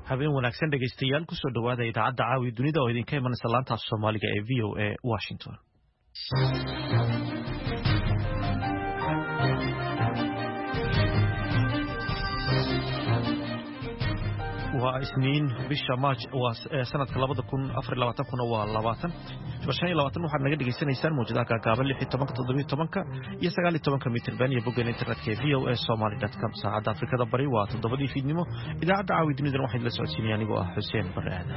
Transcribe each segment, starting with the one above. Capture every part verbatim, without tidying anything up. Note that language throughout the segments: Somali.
habeen wanaagsan dhegaystayaal ku soo dhawaada idaacadda caawi dunida oo idinka imanaysa laanta Soomaaliga ee V O A Washington. waa isniin bisha March waa sanadka labada kun afar iyo labaatan kuna waa labaatan shan iyo labaatan waxaad naga dhageysanaysaan muujadaha gaaban lix iyo toban toddoba iyo toban iyo sagaal iyo toban mitir iyo bogga internetka ee v o a somali dot com saacadda Afrikada Bari waa toddobadii fiidnimo idaacadda caawi dunida waxay la socodsiinayaan anigoo ah Xuseen Barre Aadan.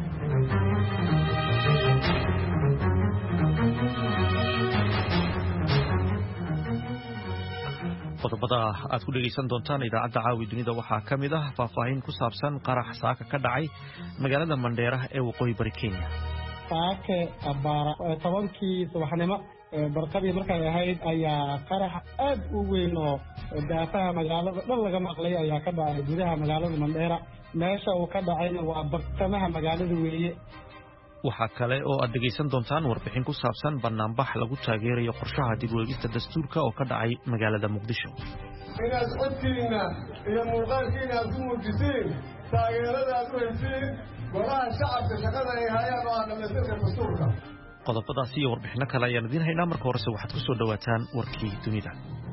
qodobada aad ku dhageysan doontaan idaacadda caawi dunida waxaa ka mid ah faahfaahin ku saabsan qarax saaka ka dhacay magaalada Mandheera ee waqooyi bari Kenya. saake abaara tobankii subaxnimo barqadii markay ahayd ayaa qarax aad u weyn oo daafaha magaalada dhan laga maqlay ayaa ka dhacay gudaha magaalada Mandheera. meesha uu ka dhacayna waa bartamaha magaalada weeye. waxaa kale oo aad dhegaysan doontaan warbixin ku saabsan banaanbax lagu taageerayo qorshaha dib u eegista dastuurka oo ka dhacay magaalada Muqdisho. inaad codkiina iyo muuqaalkiina aad ku muujisiin taageerada aad u heshiin golaha shacabka shaqada ay hayaan oo aan dhamaystirka dastuurka. qodobadaasi iyo warbixino kale ayaan idiin haynaa. marka horese waxaad ku soo dhawaataan warkii dunida.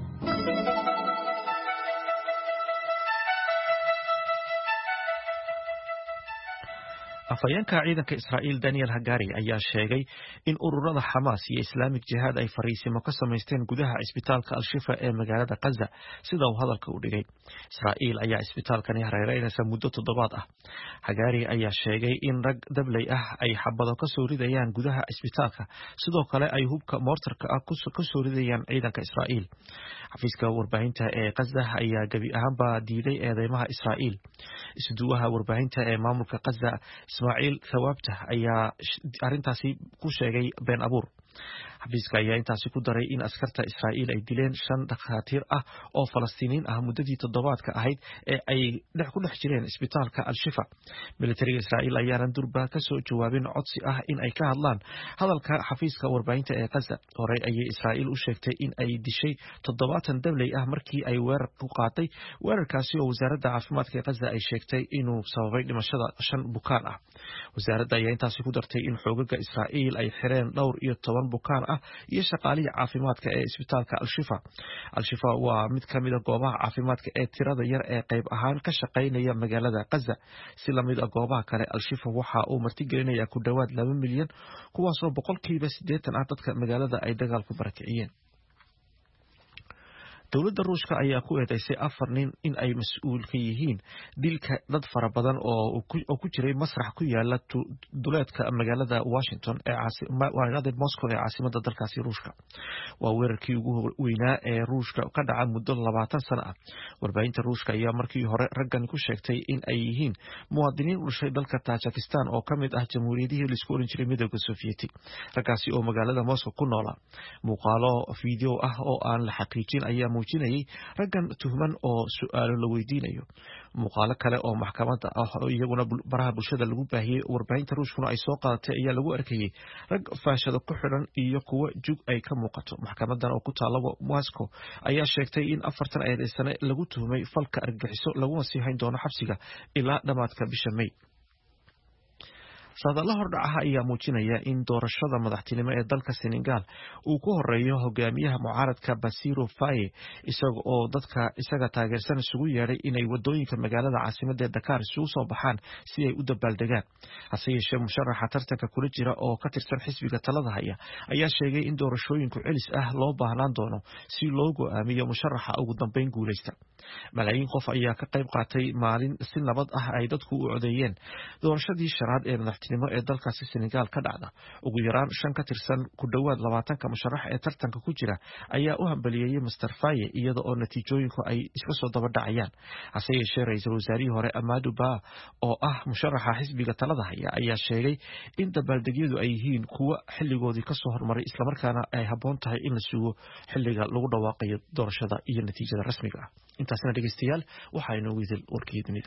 afayeenka ciidanka Israa'iil Daniel Hagari ayaa sheegay in ururada Hamas iyo Islamic Jihad ay fariisimo ka sameysteen gudaha isbitaalka Al-Shifa ee magaalada Gaza sida uu hadalka u dhigay. Israa'iil ayaa isbitaalkani hareereynaysa muddo toddobaad ah. Hagari ayaa sheegay in rag dablay ah ay xabado ka soo ridayaan gudaha isbitaalka sidoo kale ay hubka mortarka ah ku soo ridayaan ciidanka Israa'iil. xafiiska warbaahinta ee Gaza ayaa gabi ahaanba diiday eedeymaha Israa'iil. isduwaha warbaahinta ee maamulka Gaza Ismaaciil Thawaabta ayaa arintaasi ku sheegay been abuur. xafiiska ayaa intaasi ku daray in askarta Israa'iil ay dileen shan dhakhaatiir ah oo Falastiiniin ah muddadii toddobaadka ahayd ee ay dhex ku dhex jireen isbitaalka Al-Shifa. militariga Israa'iil ayaana durba ka soo jawaabin codsi ah in ay ka hadlaan hadalka xafiiska warbaahinta ee Gaza. horey ayay Israa'iil u sheegtay in ay dishay toddobaatan dabley ah markii ay weerar ku qaatay weerarkaasi oo wasaaradda caafimaadka ee Gaza ay sheegtay inuu sababay dhimashada shan bukaan ah. wasaaradda ayaa intaasi ku dartay in xoogaga Israa'iil ay xireen dhowr iyo toban bukaan ah iyo shaqaalihi caafimaadka ee isbitaalka Al-Shifa. Al-Shifa waa mid ka mid ah goobaha caafimaadka ee tirada yar ee qayb ahaan ka shaqeynaya magaalada Gaza. si la mid ah goobaha kale Al-Shifa waxa uu martigelinayaa ku dhawaad laba milyan kuwaas oo boqolkiiba siddeetan ah dadka magaalada ay dagaalku barakiciyeen. dowladda Ruushka ayaa ku eedeysay afar nin in ay mas'uul ka yihiin dilka dad fara badan oo ku jiray masrax ku yaala duleedka magaalada Washington ee caasimada Moscow ee caasimada dalkaasi Ruushka. waa weerarkii ugu weynaa ee Ruushka ka dhacay muddo labaatan sano ah. warbaahinta Ruushka ayaa markii hore raggan ku sheegtay in ay yihiin muwaadiniin u dhashay dalka Tajikistan oo ka mid ah jamhuuriyadihii la isku oran jiray midowga Soviyeeti. raggaasi oo magaalada Moscow ku noolaa. muuqaalo video ah oo aan la xaqiijin ayaa muujinayay raggan tuhman oo su'aalo la weydiinayo. muuqaalo kale oo maxkamadda ah oo iyaguna baraha bulshada lagu baahiyay warbaahinta Ruushkuna ay soo qaadatay ayaa lagu arkayay rag faashado ku xidhan iyo kuwa jug ay ka muuqato. maxkamadan oo ku taala Moscow ayaa sheegtay in afartan eedeysane lagu tuhmay falka argagixiso laguna sii hayn doono xabsiga ilaa dhamaadka bisha May. saadaalaha hordhaca ayaa muujinaya in doorashada madaxtinimo ee dalka Senegal uu ku horeeyo hogaamiyaha mucaaradka Bassirou Faye isaga oo dadka isaga taageersan isugu yeeray inay wadooyinka magaalada caasimadda Dakar isugu soo baxaan si ay u dabaaldegaan. hase yeeshee musharaxa tartanka kula jira oo ka tirsan xisbiga talada haya ayaa sheegay in doorashooyinku celis ah loo baahnaan doono si loo go'aamiyo musharaxa ugu dambeyn guuleysta. malaayiin qof ayaa ka qayb qaatay maalin si nabad ah ay dadku u codeeyeen doorashadii shanaad ee madaxtinimo ee dalkaasi Senegal ka dhacda. ugu yaraan shan ka tirsan ku dhawaad labaatanka musharax ee tartanka ku jira ayaa u hambaliyay Mister Faye iyada oo natiijooyinku ay iska soo daba dhacayaan. hase yeeshee ra'iisul wasaarihii hore Amadou Ba oo ah musharaxa xisbiga talada haya ayaa sheegay in dabaaldegyadu ay yihiin kuwa xilligoodii ka soo hormaray isla markaana ay habboon tahay in la sugo xilliga lagu dhawaaqayo doorashada iyo natiijada rasmiga ah. intaasna dhageystayaal waxaa inoogu idil warkii dunida.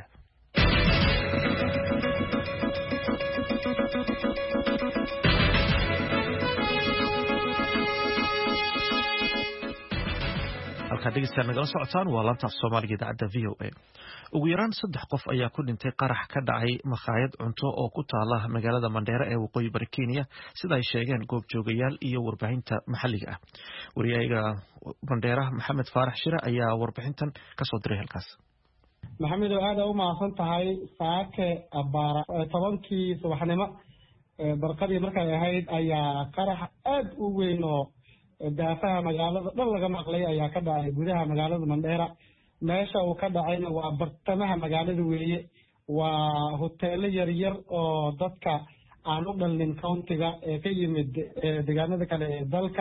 halka dhegeystayaal nagala socotaan waa laanta Soomaaliga idaacadda V O A. Ugu yaraan saddex qof ayaa ku dhintay qarax ka dhacay makhaayad cunto oo ku taala magaalada Mandheera ee waqooyi bari Kenya sida ay sheegeen goobjoogayaal iyo warbaahinta maxalliga ah. Wariyaha Mandheera Maxamed Faarax Shira ayaa warbixintan ka soo diray halkaas. maxamed aad u mahadsan tahay saake abaara tobankii subaxnimo barqadii markay ahayd ayaa qarax aad u weyn oo daafaha magaalada dhan laga maqlay ayaa ka dhacay gudaha magaalada Mandheera. meesha uu ka dhacayna waa bartamaha magaalada weeye, waa hoteelo yar yar oo dadka aan u dhalin countiga ee ka yimid deegaanada kale ee dalka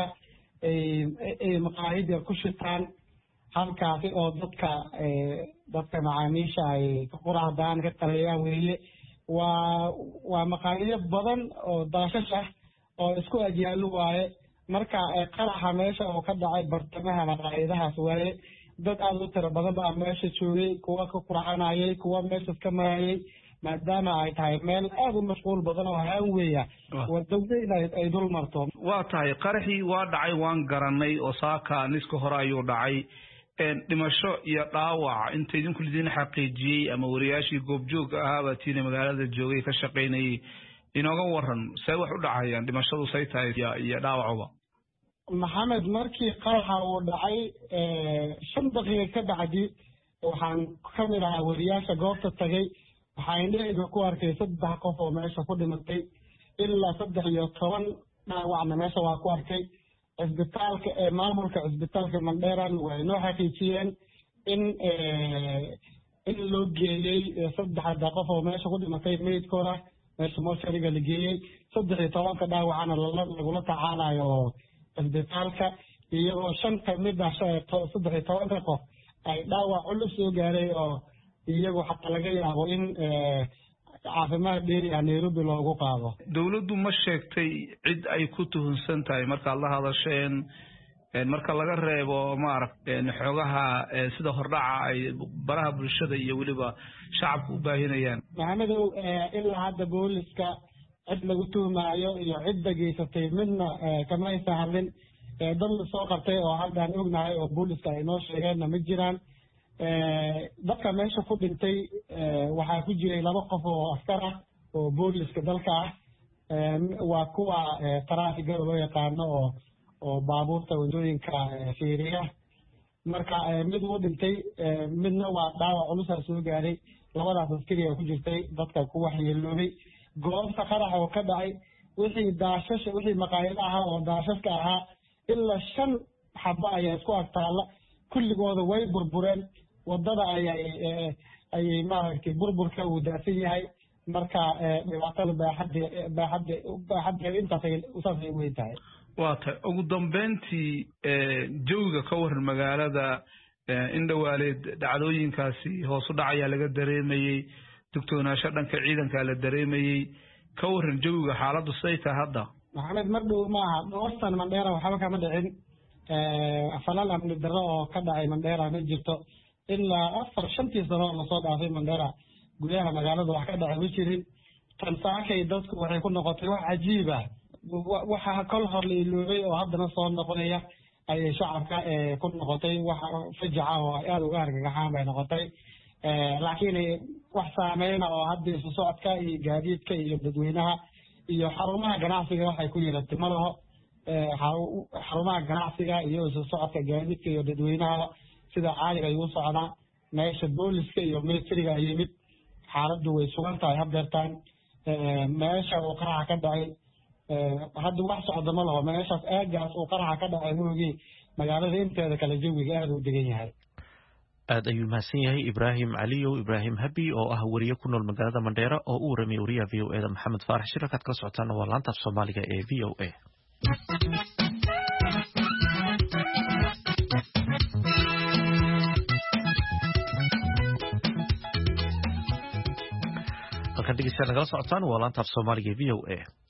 ay maqaayad yar ku shitaan halkaasi oo dadka dadka macaamiisha ay ka quraacdaan ka qaleeyaan weeye. waa waa maqaayado badan oo daashash ah oo isku agyaalo waaye. marka qaraxa meesha oo ka dhacay bartamaha maqaayadahaas waaye. dad aad u tiro badan baa meesha joogay, kuwa ka quracanayay, kuwa meesha ka marayay, maadaama ay tahay meel aad u mashquul badan oo haan weeya wadaweyna ay dul marto. waa tahay qaraxii waa dhacay waan garanay oo saaka niska hore ayuu dhacay. dhimasho iyo dhaawac inta idinku lidin xaqiijiyey ama wariyaashii goobjooga ahaabaa tiina magaalada joogay ka shaqaynayay inooga waran see wax u dhacayaan dhimashadu say tahay iyo dhaawacuba. maxamed markii qaraxa uu dhacay shan daqiiqa ka bacdi waxaan ka mid ahaa wariyaasha goobta tagay. waxaa indhahayga ku arkay saddex qof oo meesha ku dhimatay ilaa saddex iyo toban dhaawacna meesha waa ku arkay. cisbitaalka ee maamulka cisbitaalka Mandheera way noo xaqiijiyeen in in loo geeyey saddexda qof oo meesha ku dhimatay meydkooda meesha moosariga la geeyey. saddex iyo tobanka dhaawacana lagula tacaalayo cisbitaalka, iyagoo shan ka mid ah saddex iyo tobanka qof ay dhaawac culus soo gaaray oo iyagu xataa laga yaabo in caafimaad dheeri ah Nairobi loogu qaado. dawladdu ma sheegtay cid ay ku tuhunsan tahay markaad la hadasheen marka laga reebo maaragtay xogaha sida hordhaca ay baraha bulshada iyo weliba shacabku u baahinayaan? maxamedow ilaa hadda booliska cid lagu tuhmaayo iyo cid dhageysatay midna kama aysan hadlin. dad la soo qabtay oo haddaan ognahay oo booliska ay noo sheegeenna ma jiraan. dadka meesha ku dhintay waxaa ku jiray laba qof oo askar ah oo booliska dalka ah. waa kuwa taraafiga loo yaqaano oo oo baabuurta wadooyinka fiiriya. marka mid uu dhintay midna waa dhaawac culus soo gaaray. labadaas askari oo ku jirtay dadka ku waxyeeloobay goobta qarax oo ka dhacay. wixii daashash wixii maqaayad ahaa oo daashashka ahaa ilaa shan xaba ayaa isku agtaala, kulligooda way burbureen. wadada ayay ayay maaragtay burburka uu daafin yahay. marka dhibaatada baaxadda baaxadda baaxadda intaas ay usaasay weyn tahay. waa tahay ugu dambeyntii jawiga ka waran magaalada in dhawaaleed dhacdooyinkaasi hoos u dhacayaa laga dareemayey, dugtoonaasho dhanka ciidanka la dareemayey. ka waran jawiga xaaladdu siday tahay hadda? maxamed mar dhow maaha dhowrtan Mandheera waxba kama dhicin. falal amni darro oo ka dhacay Mandheera ma jirto. ilaa afar shantii sano lasoo dhaafay Mandheera gudaha magaalada wax ka dhacay ma jirin. tan saakay dadku waxay ku noqotay wax cajiib ah. waxa kol hor la iloobay oo haddana soo noqonaya ayay shacabka ku noqotay wax fajaca oo aad uga argagaxaan bay noqotay. laakiin wax saameyna oo hadda isu socodka iyo gaadiidka iyo dadweynaha iyo xarumaha ganacsiga waxay ku yeelatay ma laho. xarumaha ganacsiga iyo isu socodka gaadiidka iyo dadweynaha sida caadiga ay u socdaan. meesha booliska iyo militariga ay yimid, xaaladdu way sugan tahay haddeertaan. meesha uu qaraxa ka dhacay hadda wax socda ma laho. meeshaas aagaas uu qaraxa ka dhacay moogii magaalada inteeda kale jawiga aad u degan yahay. aad ayuu mahadsan yahay Ibraahim Caliyow Ibraahim Habi oo ah wariye ku nool magaalada Mandheera oo u waramay wariyaha V O A da Maxamed Faarax Shira. kaad kala socotaan waa laanta Soomaaliga ee V O A. halkan dhegeystayaal nagala socotaan waa laanta Soomaaliga ee V O A.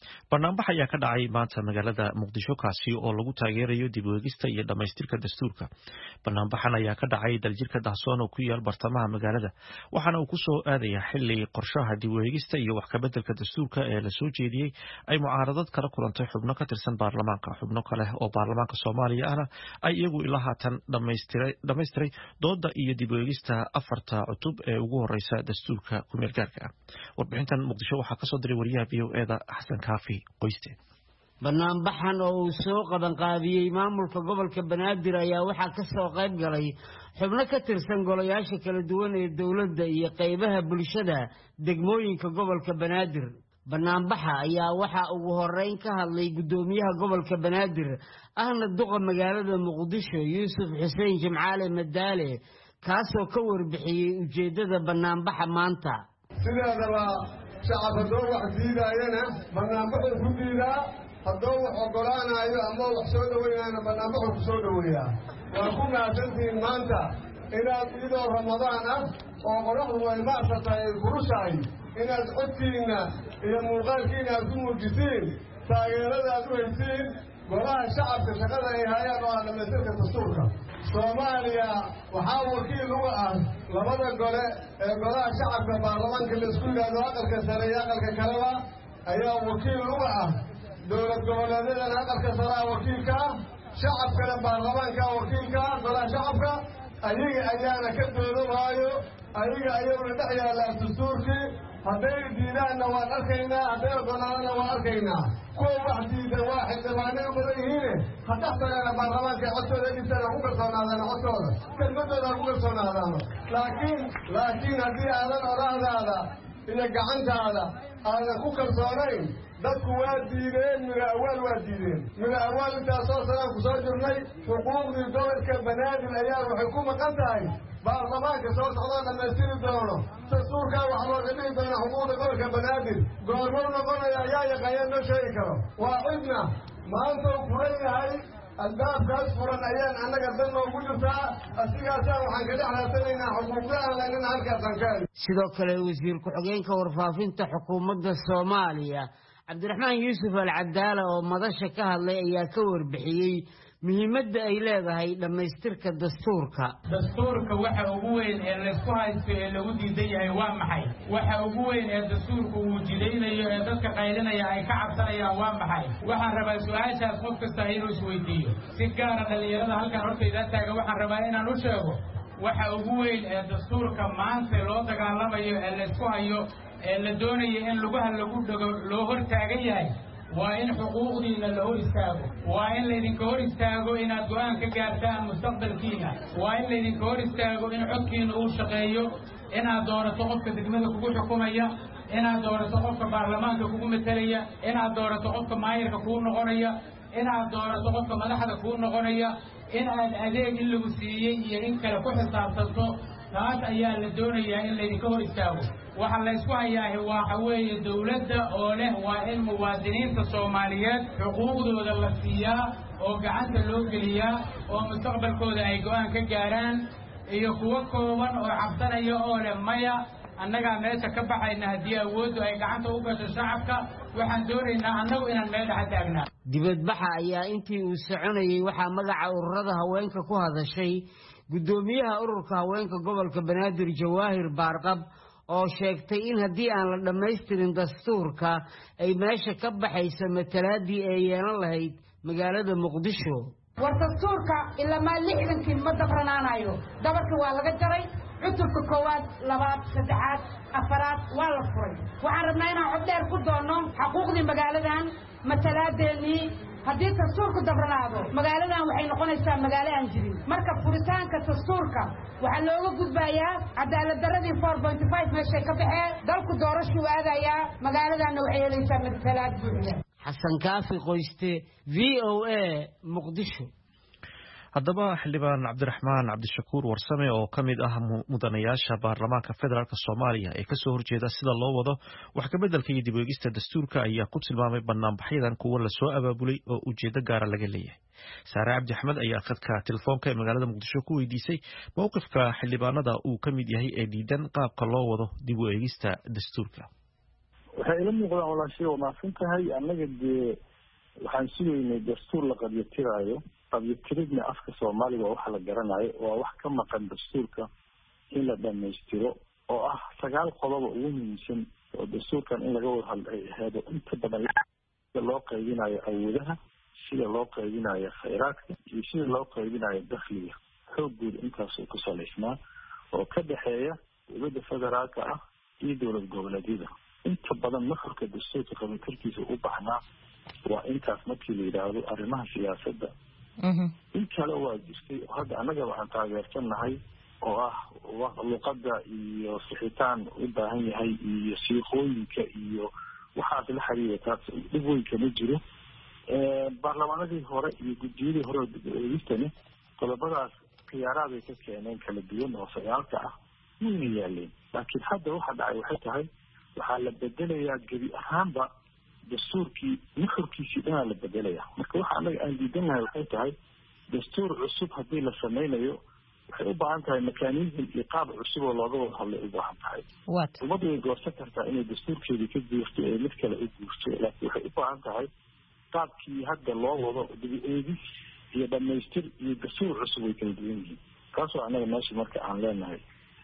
Barnaamij ayaa ka dhacay maanta magaalada Muqdisho kaasi oo lagu taageerayo dib u eegista iyo dhamaystirka dastuurka. Barnaamijkan ayaa ka dhacay daljirka Dahsoon oo ku yaal bartamaha magaalada, waxaana uu ku soo aadaya xilli qorshaha dib u eegista iyo wax ka beddelka dastuurka ee la soo jeediyay ay mucaaradad kala kulantay xubno ka tirsan baarlamaanka. Xubno kale oo baarlamaanka Soomaaliya ahna ay iyagu ilaa haatan dhammaystiray dhammaystiray dooda iyo dib u eegista afarta cutub ee ugu horeysa dastuurka ku meel gaarka ah. Warbixintan Muqdisho waxaa ka soo diray wariyaha V O A da Xasan Kaafi qoyste. Barnaamijkan oo uu soo qaban qaabiyay maamulka gobolka Banaadir ayaa waxaa ka soo qayb galay xubno ka tirsan golayaasha kala duwan ee dawladda iyo qaybaha bulshada degmooyinka gobolka Banaadir. Barnaamijka ayaa waxa ugu horeyn ka hadlay gudoomiyaha gobolka Banaadir ahna duqa magaalada Muqdisho Yuusuf Xuseen Jimcaale Madaale kaasoo ka warbixiyay ujeedada barnaamijka maanta. sidaadaba shacabka doo wax diidayana barnaamijku ku diidaa haddoo wax ogolaanayo ama wax soo dhaweynayna barnaamijku ku soo dhaweeyaa waa ku mahadsantihiin maanta inaad idoo ramadaan ah oo qoraxdu way macsatay kurushaay inaad codkiina iyo muuqaalkiina aad ku muujisiin taageerada aad u haysiin golaha shacabka shaqada ay hayaan oo ah dhamaystirka dastuurka Soomaaliya waxaa wakiil uga ah labada gole ee golaha shacabka baarlamaanka la isku yidhaahdo aqalka sare iyo aqalka kaleba ayaa wakiil uga ah dowlad goboleedyadana aqalka sare ah wakiilka ah shacabkana baarlamaanka wakiilka ah golaha shacabka ayaga ayaana ka doodamaayo ayaga ayaguna dhex yaallaan dastuurkii hadday diidaanna waan arkaynaa hadday ogolaadana waan arkaynaa kuwa wax diida waa xildhibaanay u badan yihiine haddax tagana baarlamaanka codkooda dhibtana ku kalsoonaadana codkooda kelmadooda ku kalsoonaadaano laakiin laakiin haddii aadan oraahdaada iyo gacantaada aadan ku kalsoonayn dadku waa diideen mira awaal waa diideen mira awaal intaasoo sanaan ku soo jirnay xuquuqdii gobolka Banaadir ayaa waxay ku maqan tahay baarlamaanka soo socda dhamaystiri doono dastuurkaa wax looga dhigi doona xuquuqda gobolka Banaadir goormuu noqonaya ayaa yaqaaneen noo sheegi karo waa cidna maanta uu furan yahay albaabkaas furan ayaan annaga dan noogu jirtaa asigaasaan waxaan ka dhex raasanaynaa xuquuqda aan laynana halkaasaan ka heli sidoo kale wasiir ku-xigeenka warfaafinta xukuumadda Soomaaliya Cabdiraxmaan Yuusuf Al-Cadaala oo madasha ka hadlay ayaa ka warbixiyay muhiimadda ay leedahay dhamaystirka dastuurka. dastuurka waxa ugu weyn ee la isku haysto ee lagu diidan yahay waa maxay waxa ugu weyn ee dastuurku uu jidaynayo ee dadka qaylinaya ay ka cabsanayaan waa maxay waxaan rabaa su'aashaas qof kasta inuu isweydiiyo si gaar ah dhalinyarada halkan hortayda taagan waxaan rabaa inaan u sheego waxa ugu weyn ee dastuurka maanta loo dagaalamayo ee la isku hayo ee la doonayo in lugaha lagu dhago loo hor taagan yahay waa in xuquuqdiina la hor istaago waa in laydinka hor istaago inaad go'aan ka gaartaan mustaqbalkiina waa in laydinka hor istaago in codkiina uu shaqeeyo inaad doorato qofka degmada kugu xukumaya inaad doorato qofka baarlamaanka kugu metelaya inaad doorato qofka maayirka kuu noqonaya inaad doorato qofka madaxda kuu noqonaya inaad adeeg in lagu siiyey iyo in kale ku xisaabtanto taas ayaa la doonayaa in laydinka hor istaago waxa la isku hayaa waxa weeye dawladda oo leh waa in muwaadiniinta Soomaaliyeed xuquuqdooda la siiyaa oo gacanta loo geliyaa oo mustaqbalkooda ay go'aan ka gaaraan iyo kuwa kooban oo cabsanaya oo leh maya annaga meesha ka baxayna haddii awooddu ay gacanta u gasho shacabka waxaan doonaynaa annagu inaan meel dhex taagnaa. dibadbaxa ayaa intii uu soconayay waxaa magaca ururada haweenka ku hadashay gudoomiyaha ururka haweenka gobolka Banaadir Jawaahir Baarqab oo sheegtay in haddii aan la dhammaystirin dastuurka ay meesha ka baxayso matalaadii ay yeelan lahayd magaalada Muqdisho. war dastuurka ilaa ma lixdankii ma dabranaanayo dabarka waa laga jaray cutubka koowaad labaad saddexaad afaraad waa la furay waxaan rabnaa inaan cod dheer ku doono xuquuqdii magaaladan matalaadeennii haddii dastuurku dabranaado magaaladan waxay noqonaysaa magaalo aan jirin marka furitaanka dastuurka waxaa looga gudbayaa cadaalad daradii four point five meeshay ka baxeen dalku doorasho aadayaa magaaladanna waxay helaysaa matalaad buuxda. Xasan Kaafi qoyste V O A Muqdisho. haddaba xildhibaan Cabdiraxmaan Cabdishakuur Warsame oo ka mid ah mudanayaasha baarlamaanka federaalka Soomaaliya ee ka soo horjeeda sida loo wado wax ka beddelka iyo dib u eegista dastuurka ayaa ku tilmaamay barnaamijyadan kuwa la soo abaabulay oo ujeedo gaara laga leeyahay. Saare Cabdi Axmed ayaa khadka telefoonka ee magaalada Muqdisho ku weydiisay mowqifka xildhibaanada uu ka mid yahay ee diidan qaabka loo wado dib u eegista dastuurka. waxay ila muuqdaan walaashay waa mahadsan tahay annaga dee waxaan sugaynay dastuur la qabyatiraayo qabyatiridna afka soomaaliga waa waxa la garanayo waa wax ka maqan dastuurka in la dhamaystiro oo ah sagaal qodoba ugu muhiimsan oo dastuurkan in laga wada hadla ay ahaado inta badan sida loo qaybinayo awoodaha sida loo qaybinayo khayraadka iyo sida loo qaybinayo dakhliga xoogooda intaas uu ku salaysnaa oo ka dhexeeya dowladda federaalka ah iyo dowlad goboleedyada inta badan nuxurka dastuurka qabitarkiisa u baxnaa waa intaas markii la yidhaahdo arrimaha siyaasadda in kale waa jirtay oo hadda annaga waxaan taageersannahay oo ah luqadda iyo sixitaan u baahan yahay iyo siiqooyinka iyo waxaas la xiriira taas dhib weyn kama jiro baarlamaanadii hore iyo guddiyadii hore oo dib-u-eegistani qodobadaas khiyaaraaday ka keeneen kala duwan oo sagaalka ah wayna yaaleen laakiin hadda waxa dhacay waxay tahay waxaa la bedelayaa gebi ahaanba dastuurkii nuxurkiisii dhanaa la bedelayaa marka waxa annaga aan diidanahay waxay tahay dastuur cusub haddii la sameynayo waxay u baahan tahay mekanism iyo qaab cusub oo looga wada hadlay u baahan tahay ummaddu way goorsan kartaa inay dastuurkeedii ka guurto ee mid kale u guurto laakiin waxay u baahan tahay qaabkii hadda loo wado dib-u-eegis iyo dhamaystir iyo dastuur cusub way kala duwan yihiin kaasoo annaga meesha marka aan leenahay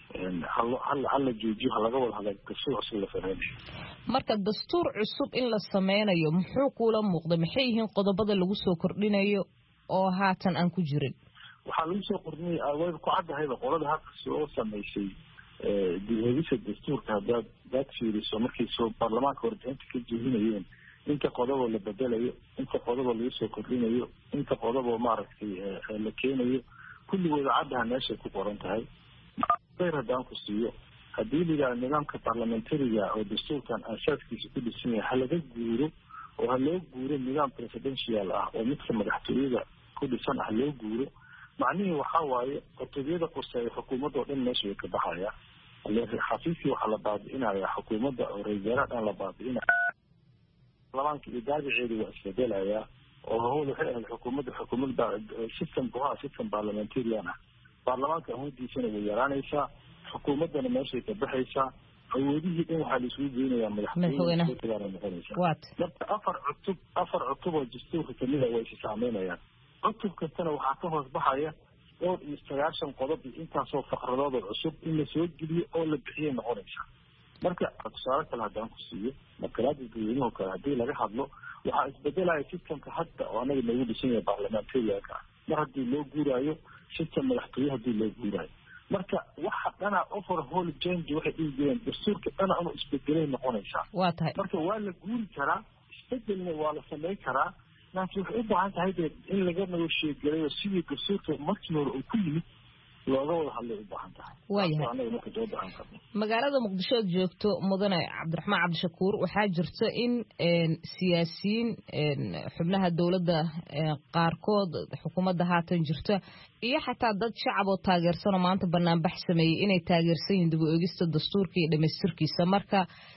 hala joojiyo halaga wada hadla dastuur cusub la sameynayo marka dastuur cusub in la sameynayo muxuu kuula muuqda maxay yihiin qodobada lagu soo kordhinayo oo haatan aan ku jirin waxaa lagu soo kordhinaya way ku caddahayba qolada hadda soo samaysay dib-u-eegisa dastuurka haddaad daad fiiriso markay soo baarlamaanka warbixinta ka jeedinayeen inta qodoboo la bedelayo inta qodoboo lagu soo kordhinayo inta qodoboo maaragtay la keenayo kulligooda caddaha meeshay ku qoran tahay bayr haddaan ku siiyo haddii la yidhaha nidaamka parliamentariga oo dastuurkan aasaaskiisa ku dhisan yahay ha laga guuro oo ha loo guuro nidaam presidential ah oo midka madaxtooyada ku dhisan ah loo guuro macnihii waxaa waaye qotobiyada quseeya xukuumadda oo dhan meesha way ka baxaya xafiiskii waxaa la baabi'inaya xukuumadda oo ra-iisul dhan la baabi'inaya baarlamaanka iyo daabiceeda waa isbedelayaa oo hawl waxay ahayd xukuumadda xukuumadda system buhaa system parliamentarian ah baarlamaanka awoodiisana way yaraanaysaa xukuumaddana meeshay ka baxaysaa awoodihii dhan waxaa la isugu geynayaa madaxtooyada noqonaysaa marka afar cutub afar cutub oo dastuurka kamida way is saameynayaan cutub kastana waxaa ka hoos baxaya dhowr iyo sagaashan qodob iyo intaasoo faqradood oo cusub in la soo geliyo oo la bixiyay noqonaysaa marka tusaale kale haddaan ku siiyo markalaada dadweynuhu kale haddii laga hadlo waxaa isbedelaya systemka hadda oo anaga noogu dhisan yahay baarlamentarianka mar haddii loo guuraayo system madaxtooye haddii loo guuraayo marka waxa dhanaa overhaul change waxay dhihi jireen dastuurka dhana inuu isbedelay noqonaysaa waa tahay marka waa la guuri karaa isbedelna waa la sameyn karaa laakiin waxay u baahan tahay de in laga negotiate-gareeyo sidii dastuurka markii hore uu ku yimid looga wada hadlay u baahan tahay waayahay magaalada muqdisho ood joogto mudane cabdiraxmaan cabdishakuur waxaa jirta in siyaasiyiin xubnaha dowladda qaarkood xukuumadda haatan jirta iyo xataa dad shacab oo taageersanoo maanta banaanbax sameeyey inay taageersan yihiin dib u eegista dastuurka iyo dhamaystirkiisa marka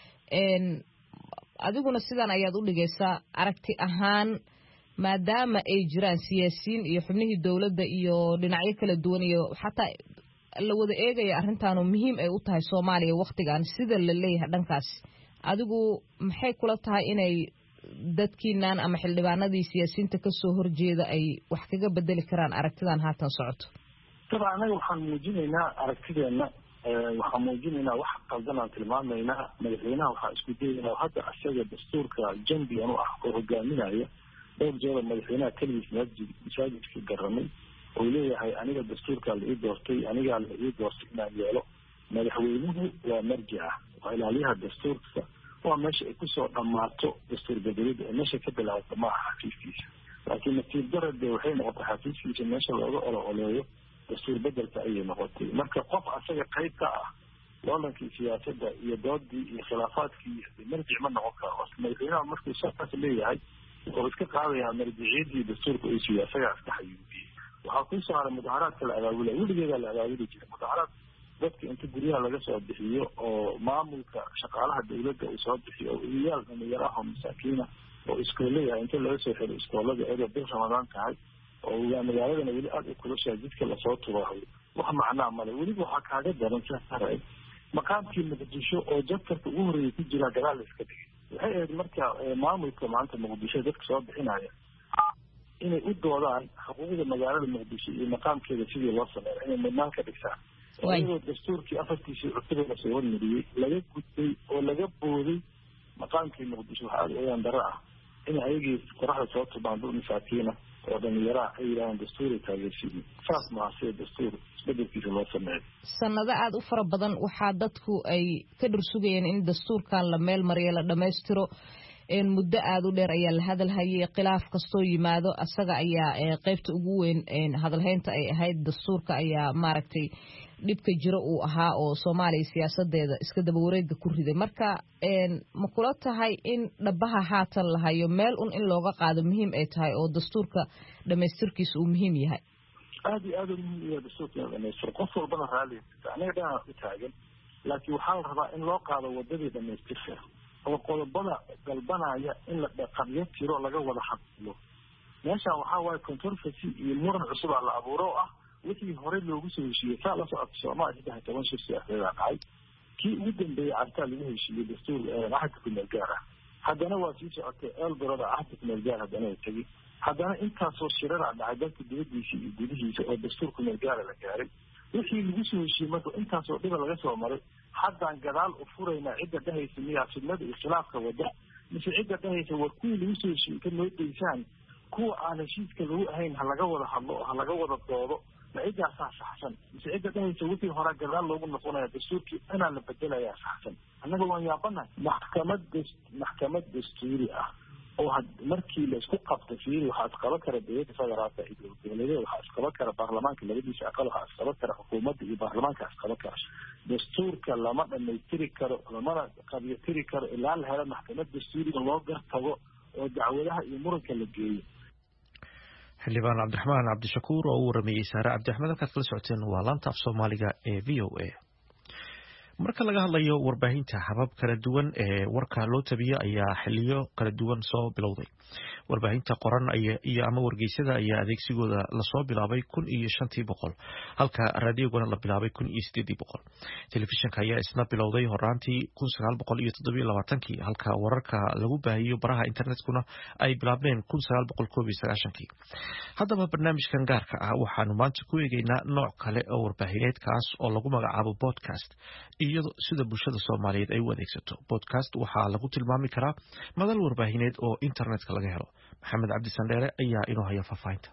adiguna sidan ayaad u dhigaysaa aragti ahaan maadaama ay jiraan siyaasiyiin iyo xubnihii dowladda iyo dhinacyo kala duwan iyo xataa la wada eegaya arrintaanu muhiim ay u tahay soomaaliya waktigan sida la leeyahay dhankaas adigu maxay kula tahay inay dadkiinan ama xildhibaanadii siyaasiyiinta kasoo horjeeda ay wax kaga bedeli karaan aragtidan haatan socoto daba anaga waxaan muujinaynaa aragtideena waxaan muujinaynaa wax qaldan aan tilmaamaynaa madaxweynaha waxaa isku dayaynaa hadda isaga dastuurka jambian u ah oo hogaaminaya dhowr jeeda madaxweynaha keligiis masaajid masaajidka garamay oo leeyahay aniga dastuurkaa la ii doortay anigaa la ii doortay inaan yeelo madaxweynuhu waa marjica waa ilaaliyaha dastuurka waa meesha ay kusoo dhammaato dastuur bedelida ee meesha ka bilaabata ma aha xafiiskiisa laakiin natiib darade waxay noqotay xafiiskiisa meesha looga olo oleeyo dastuur bedelka ayay noqotay marka qof asaga qayb ka ah loodankii siyaasadda iyo doodii iyo khilaafaadkii marjic ma noqon karo madaxweynaha markuu saas leeyahay wuxuu iska qaadayaa marjiciyadii dastuurka uu siiyey asagaa iska xayuubiyey waxaa ku soo haray mudaharaadka la abaabulaya weligeedaa la abaabuli jiray mudaharaad dadka inta guryaha laga soo bixiyo oo maamulka shaqaalaha dawladda uu soo bixiyo oo iyaal dhalinyaro ah oo masaakiina oo iskooleyahay inta laga soo xiro iskoolada iyadoo bil ramadaan tahay oo magaaladana weli aada u kulashaa jidka lasoo tubaayo wax macnaa male weliba waxaa kaaga daran sa haray maqaamkii muqdisho oo jabtarka ugu horreeyay ku jira gadaal la iska dhigay waxay ahayd marka maamulka maanta muqdisho dadka soo bixinaya inay u doodaan xuquuqda magaalada muqdisho iyo maqaamkeeda sidii loo sameeyo inay midnaan ka dhigtaan iyadoo dastuurkii afartiisii cusubee lasoo hormariyey laga gudbay oo laga booday maqaamkii muqdisho waxaa aada oyaan daro ah in ayagii qoraxda soo tubaan dul masaakiina oo dhalinyaraha ay yidhahaan dastuuray taageersiiyey saas maaha sida dastuur isbedelkiisa loo sameeyo sanado aada u fara badan waxaa dadku ay ka dhursugayeen in dastuurkan la meel mariyo la dhammaystiro muddo aada u dheer ayaa la hadalhayay khilaaf kastoo yimaado asaga ayaa qaybta ugu weyn hadalhaynta ay ahayd dastuurka ayaa maaragtay dhibka jiro uu ahaa oo soomaaliya siyaasadeeda iska daba wareega ku riday marka ma kula tahay in dhabaha haatan la hayo meel un in looga qaado muhiim ay tahay oo dastuurka dhamaystirkiisa uu muhiim yahay aada iyo aada u muhiim yahay dastuurka in la dhamaystiro qof walbana raalli aniga dhanaa u taagan laakiin waxaa la rabaa in loo qaado wadadii dhamaystirka oo qodobada galbanaya in la qabyo tiro laga wada hadlo meeshaan waxaa waaye controversy iyo muran cusub aa la abuuro oo ah wixii hore loogu soo heshiiyey saa la socota soomaaliya saddex iyo toban shir siyaasadeeda dhacay kii ugu dambeeyey cartaa lagu heshiiyey dastuur axadka kumeel gaar ah haddana waa sii socotay elboroda axadka kumeel gaar haddana ay tegi haddana intaasoo shirara dhacay dalka dibadiisa iyo gudihiisa oo dastuur kumeel gaara la gaaray wixii lagu soo heshiiyey marka intaasoo dhiba laga soo maray haddaan gadaal u furaynaa cidda dhahaysa miyaa fidnada iyo khilaafka wada mise cidda dhahaysa war kuwii lagu soo heshiiyey ka noo daysaan kuwa aan heshiiska lagu ahayn ha laga wada hadlo ha laga wada doodo ma ciddaasaa saxsan mise cidda dhahaysa wixii horaa gadaal loogu noqonaya dastuurkii inaa la bedelayaa saxsan annaga waan yaabanahay maxkamad maxkamad dastuuri ah oo markii la isku qabta fiiri waxaa isqaba kara dowladda federaalka iyo dowladgoboleedyada waxaa isqaba kara baarlamaanka labadiisa aqal waxaa isqaba kara xukuumadda iyo baarlamaanka isqaba kara dastuurka lama dhamaystiri karo lamana qabyotiri karo ilaa la helo maxkamad dastuuriga loo gartago oo dacwadaha iyo muranka la geeyo xildhibaan cabdiraxmaan cabdishakuur oo u warameeyey saare cabdiaxmed halkaad kala socoteen waa laanta af soomaaliga ee v o a marka laga hadlayo warbaahinta habab kala duwan ee warka loo tabiyo ayaa xiliyo kala duwan soo bilowday warbaahinta qoran iyo ama wargeysada ayaa adeegsigooda lasoo bilaabay kun iyo shantii boqol halka raadiyoguna la bilaabay kun iyo sideedii boqol telefishinka ayaa isna bilowday horaantii kun sagaal boqol iyo toddobiyo labaatankii halka wararka lagu baahiyo baraha internetkuna ay bilaabeen kun sagaal boqol koob iyo sagaashankii haddaba barnaamijkan gaarka ah waxaanu maanta ku eegeynaa nooc kale oo warbaahineed kaas oo lagu magacaabo podcast iyado sida bulshada Soomaaliyeed ay u adeegsato podcast waxaa lagu tilmaami karaa madal warbaahineed oo internetka laga helo maxamed cabdi sandheere ayaa inoo haya faafahinta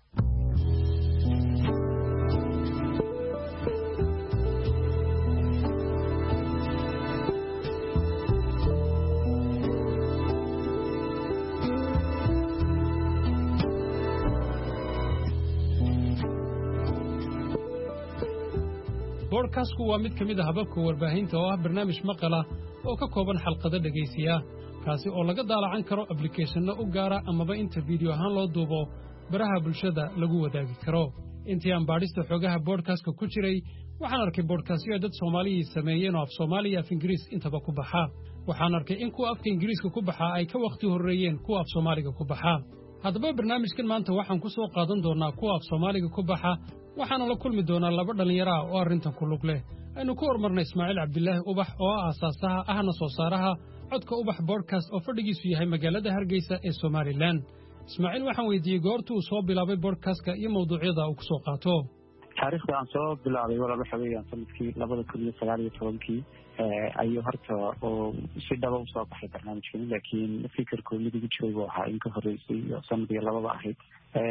podcast-ku waa mid ka mid ah hababka warbaahinta oo ah barnaamij maqala oo ka kooban xalqado dhegaysiya kaasi oo laga daalacan karo applicationno u gaara amaba inta fiideo ahaan loo duubo baraha bulshada lagu wadaagi karo intii aan baadhista xoogaha boodkastka ku jiray waxaan arkay boodkastyo dad Soomaaliyeed sameeyeen oo af Soomaali iyo af Ingiriis intaba ku baxa waxaan arkay in kuwa afka Ingiriiska ku baxa ay ka waqti horeeyeen kuwa af Soomaaliga ku baxa haddaba barnaamijkan maanta waxaan ku soo qaadan doonaa kuwa af Soomaaliga ku baxa waxaana la kulmi doonaa laba dhalinyaro ah oo arrintan ku lug leh aynu ku hormarnay Ismaaciil Cabdilaahi Ubax oo ah aasaasaha ahna soo saaraha codka Ubax podcast oo fadhigiisu yahay magaalada Hargeysa ee Somaliland Ismaaciil waxaan weydiiyey goortuu soo bilaabay podcast-ka iyo mawduucyada uu ku soo qaato taariikhda aan soo bilaabay walaal waxa weeyaan sanadkii laba kun iyo sagaal iyo toban ayuu horta oo si dhaba u soo baxay barnaamijkan laakiin fikirku mid ugu jiray waxa in ka horeysay sanadkii labada ahayd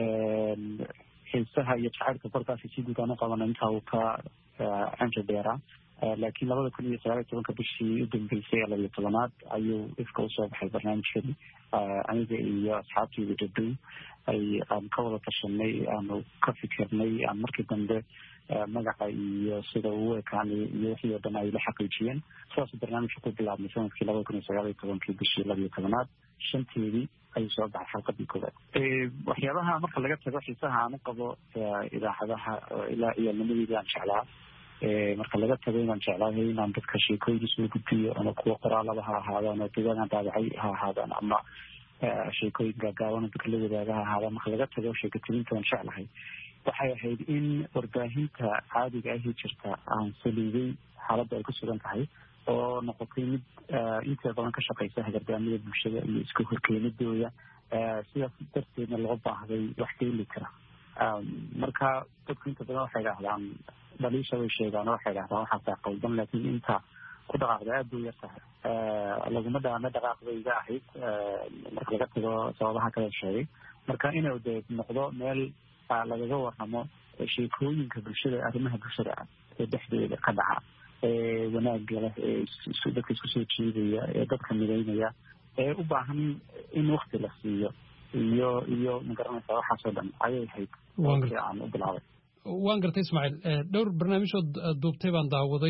xiisaha iyo jacaylka podcast si guud aan u qabanay inta uu ka anja dheera laakiin labada kun iyo sagaal iyo tobanka bishii u dambeysay laba iyo tobanaad ayuu ifka u soo baxay barnaamijkan aniga iyo asxaabtayda dhadhow ay aan ka wada tashanay aanu ka fikirnay aan markii dambe magaca iyo sida uu ekaanay iyo wixii oo dhan ay la xaqiijiyeen saas barnaamijku ku bilaabmay sanadkii laba kun iyo sagaal iyo tobankii bishii laba iyo tobanaad shanteedii ayuu soo baxay xalqadii koowaad waxyaabaha marka laga tago xiisaha aan u qabo idaacadaha ilaa iyaalnimadeedii aan jeclaa marka laga tago inaan jeclaahay inaan dadka sheekooyin soo gudbiyo ama kuwa qoraalaba ha ahaadaan oo deegaan daabacay ha ahaadaan ama sheekooyin gaagaaban dadka la wadaaga ha ahaadaan marka laga tago sheekatirinta aan jeclahay waxay ahayd in warbaahinta caadiga ahi jirta aan saliiday xaaladda ay ku sugan tahay oo noqotay mid inta badan ka shaqeysa hagardaamada bulshada iyo isku horkeenidooda sidaas darteedna loo baahday wax keeli kara marka dadku inta badan waxay dhahdaan dhaliisha way sheegaan waxay dhahdaan waxaasaa qaldan laakiin inta ku dhaqaaqda aada buu yar tahay laguma dhaana dhaqaaqdayga ahayd marka laga tago sababaha kale sheegay marka inuu dee noqdo meel lagaga warramo sheekooyinka bulshada arrimaha bulshada ah ee dhexdeeda ka dhaca ee wanaagga leh ee dadka isku soo jeedaya ee dadka midaynaya ee u baahan in wakti la siiyo iyo iyo magaranaysa waxaasoo dhan ayay ahayd aan u bilaabay waan gartay ismaaciil dhowr barnaamijhood duubtay baan daawaday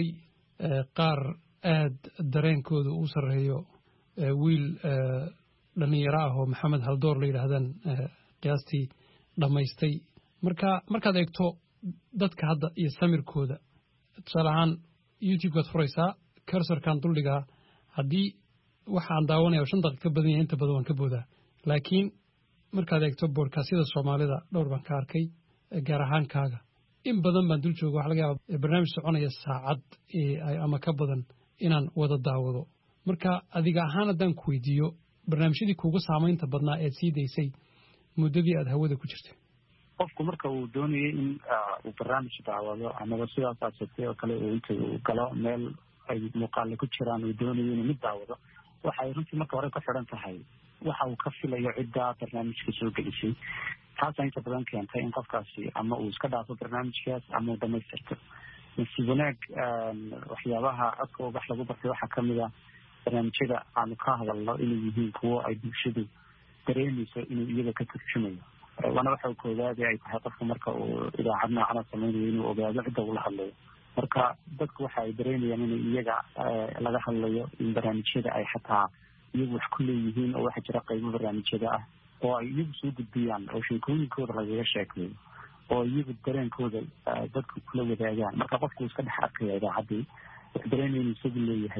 qaar aada dareenkooda uu sarreeyo wiil dhalinyaro ah oo maxamed haldoor la yidhaahdaan qiyaastii dhammaystay marka markaad eegto dadka hadda iyo samirkooda tusaale ahaan youtube-kaad furaysaa cursorkan duldhigaa haddii waxa aan daawanaya shan daqiiq ka badan yahay inta badan waan ka boodaa laakiin markaad eegto boodkaasyada soomaalida dhowr baan ka arkay gaar ahaan kaaga in badan baan dul jooga waxa laga yaaba barnaamij soconaya saacad ama ka badan inaan wada daawado marka adiga ahaan haddaan ku weydiiyo barnaamijyadii kuugu saamaynta badnaa eed sii daysay muddadii aada hawada ku jirtay qofku marka uu doonayay in uu barnaamij daawado amaba sidaas aad sheegtay oo kale uu inta uu galo meel ay muuqaale ku jiraan uu doonayo inuu mid daawado waxay runtii marka hore ku xidhan tahay waxa uu ka filayo ciddaa barnaamijka soo gelisay taasaa inta badan keentay in qofkaasi ama uu iska dhaafo barnaamijkaas ama uu dhamaystirto nasiib wanaag waxyaabaha codka ubax lagu bartay waxaa kamid a barnaamijyada aanu ka hadalno inay yihiin kuwo ay bulshadu dareemayso inuu iyaga ka turjumayo waana waxa koowaadi ay tahay qofka marka uu idaacad noocana samaynayo inuu ogaado cidda ula hadlayo marka dadku waxa ay dareemayaan in iyaga laga hadlayo in barnaamijyada ay xataa iyagu wax ku leeyihiin oo waxa jira qaybo barnaamijyada ah oo ay iyagu soo gudbiyaan oo sheekooyinkooda lagaga sheekeeyo oo iyagu dareenkooda dadku kula wadaagaan marka qofku iska dhex arkaya idaacaddii wax dareemaya inuu isagu leeyahay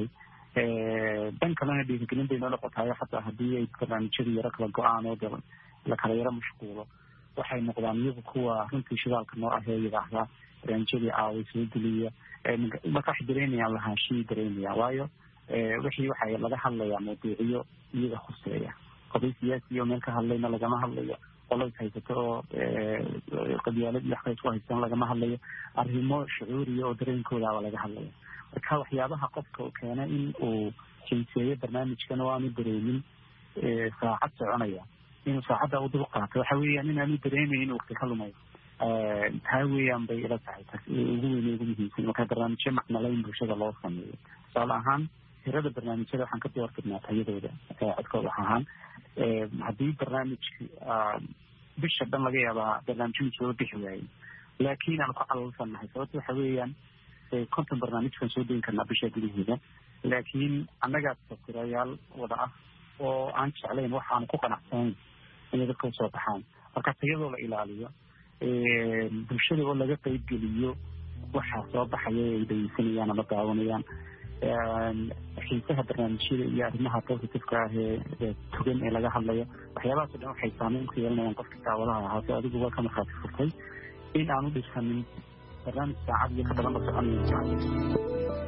dan kalena dhiirigelin bay noo noqotayo xataa haddii ay barnaamijyadu yaro kala go-aan oo de la kala yaro mashquulo waxay noqdaan iyagu kuwa runtii shidaalka noo ah ee yidhaahdaa barnaamijyadii aaway soo geliya marka waxay dareemayaan lahaanshiyay dareemayaan waayo wixii waxay laga hadlayaa mawduuciyo iyaga khuseeya qoday siyaasiyo meel ka hadlayna lagama hadlayo qolays haysato oo qabyaalad iyo waxkale isku haystaan lagama hadlayo arrimo shucuuriya oo dareenkoodaaba laga hadlayo marka waxyaabaha qofka uu keena in uu xiiseeyo barnaamijkan oo aanu dareemin saacad soconaya inuu saacadda u dul qaato waxa weeyaan inaanu dareemayn in waqti ka lumayo taa weeyaan bay ila tahay taas ugu weyn ugu muhiimsan marka barnaamijyo macnalayn bulshada loo sameeyo tusaale ahaan tirada barnaamijyada waxaan ka doortidnaa tayadooda codkooda ahaan haddii barnaamij bisha dhan laga yaabaa barnaamijyadu soo bixi waayey laakiin aanu ka calalsannahay sababta waxa weeyaan konton barnaamijkan soo dayn karnaa bisha gudaheeda laakiin annagaa sabtirayaal wada ah oo aan jeclayn waxaanu ku qanacsanayn inay dadka usoo baxaan marka tayadoo la ilaaliyo bulshada oo laga qaybgeliyo waxaa soo baxaya ay dhegeysanayaan ama daawanayaan xiisaha barnaamijyada iyo arrimaha positiveka ah ee togan ee laga hadlayo waxyaabahaas o dhan waxay saameyn ku yeelanayaan qofka daawadaha ahaa so adigu waa ka markhaati furtay in aanu dhisanin barnaamij saacad iyo ka badan la soconayo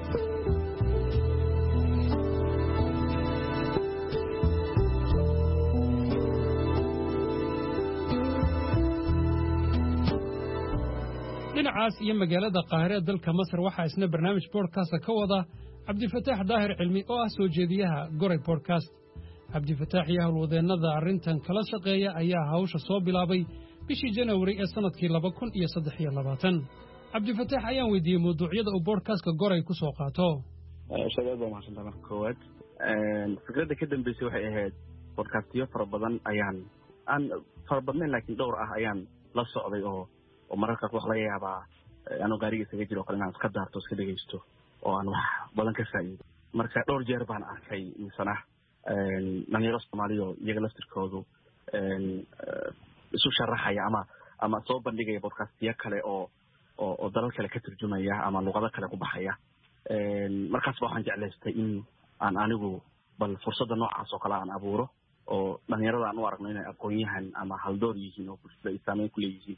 dhinacaas iyo magaalada qaahire ee dalka masar waxaa isna barnaamij boodkasta ka wada cabdifataax daahir cilmi oo ah soo jeediyaha goray boodkast cabdifataax iyo howlwadeennada arrintan kala shaqeeya ayaa hawsha soo bilaabay bishii janawari ee sannadkii laba kun iyo saddex iyo labaatan cabdifataax ayaan weydiiyey mawduucyada uu boodkastka goray ku soo qaato shaqeed baa mahadsantaa marka koowaad fikradda ka dambeysay waxay ahayd boodkastiyo fara badan ayaan aan fara badnayn laakiin dhowr ah ayaan la socday oo oo mararkaas wax laga yaabaa anoo gaariga isaga jiro o kale inaan iska daarto iska dhegaysto oo aan wax badan ka faa'iido marka dhowr jeer baan arkay misana dhalinyaro soomaaliya oo iyaga laftirkoodu isu sharaxaya ama ama soo bandhigaya bodcastiyo kale oo oo oo dalal kale ka turjumaya ama luqado kale ku baxaya markaas ba waxaan jeclaystay in aan anigu bal fursadda noocaas oo kale aan abuuro oo dhalinyarada aan u aragno inay aqoon-yahan ama haldoor yihiin oo bulshada ay saameyn ku leeyihiin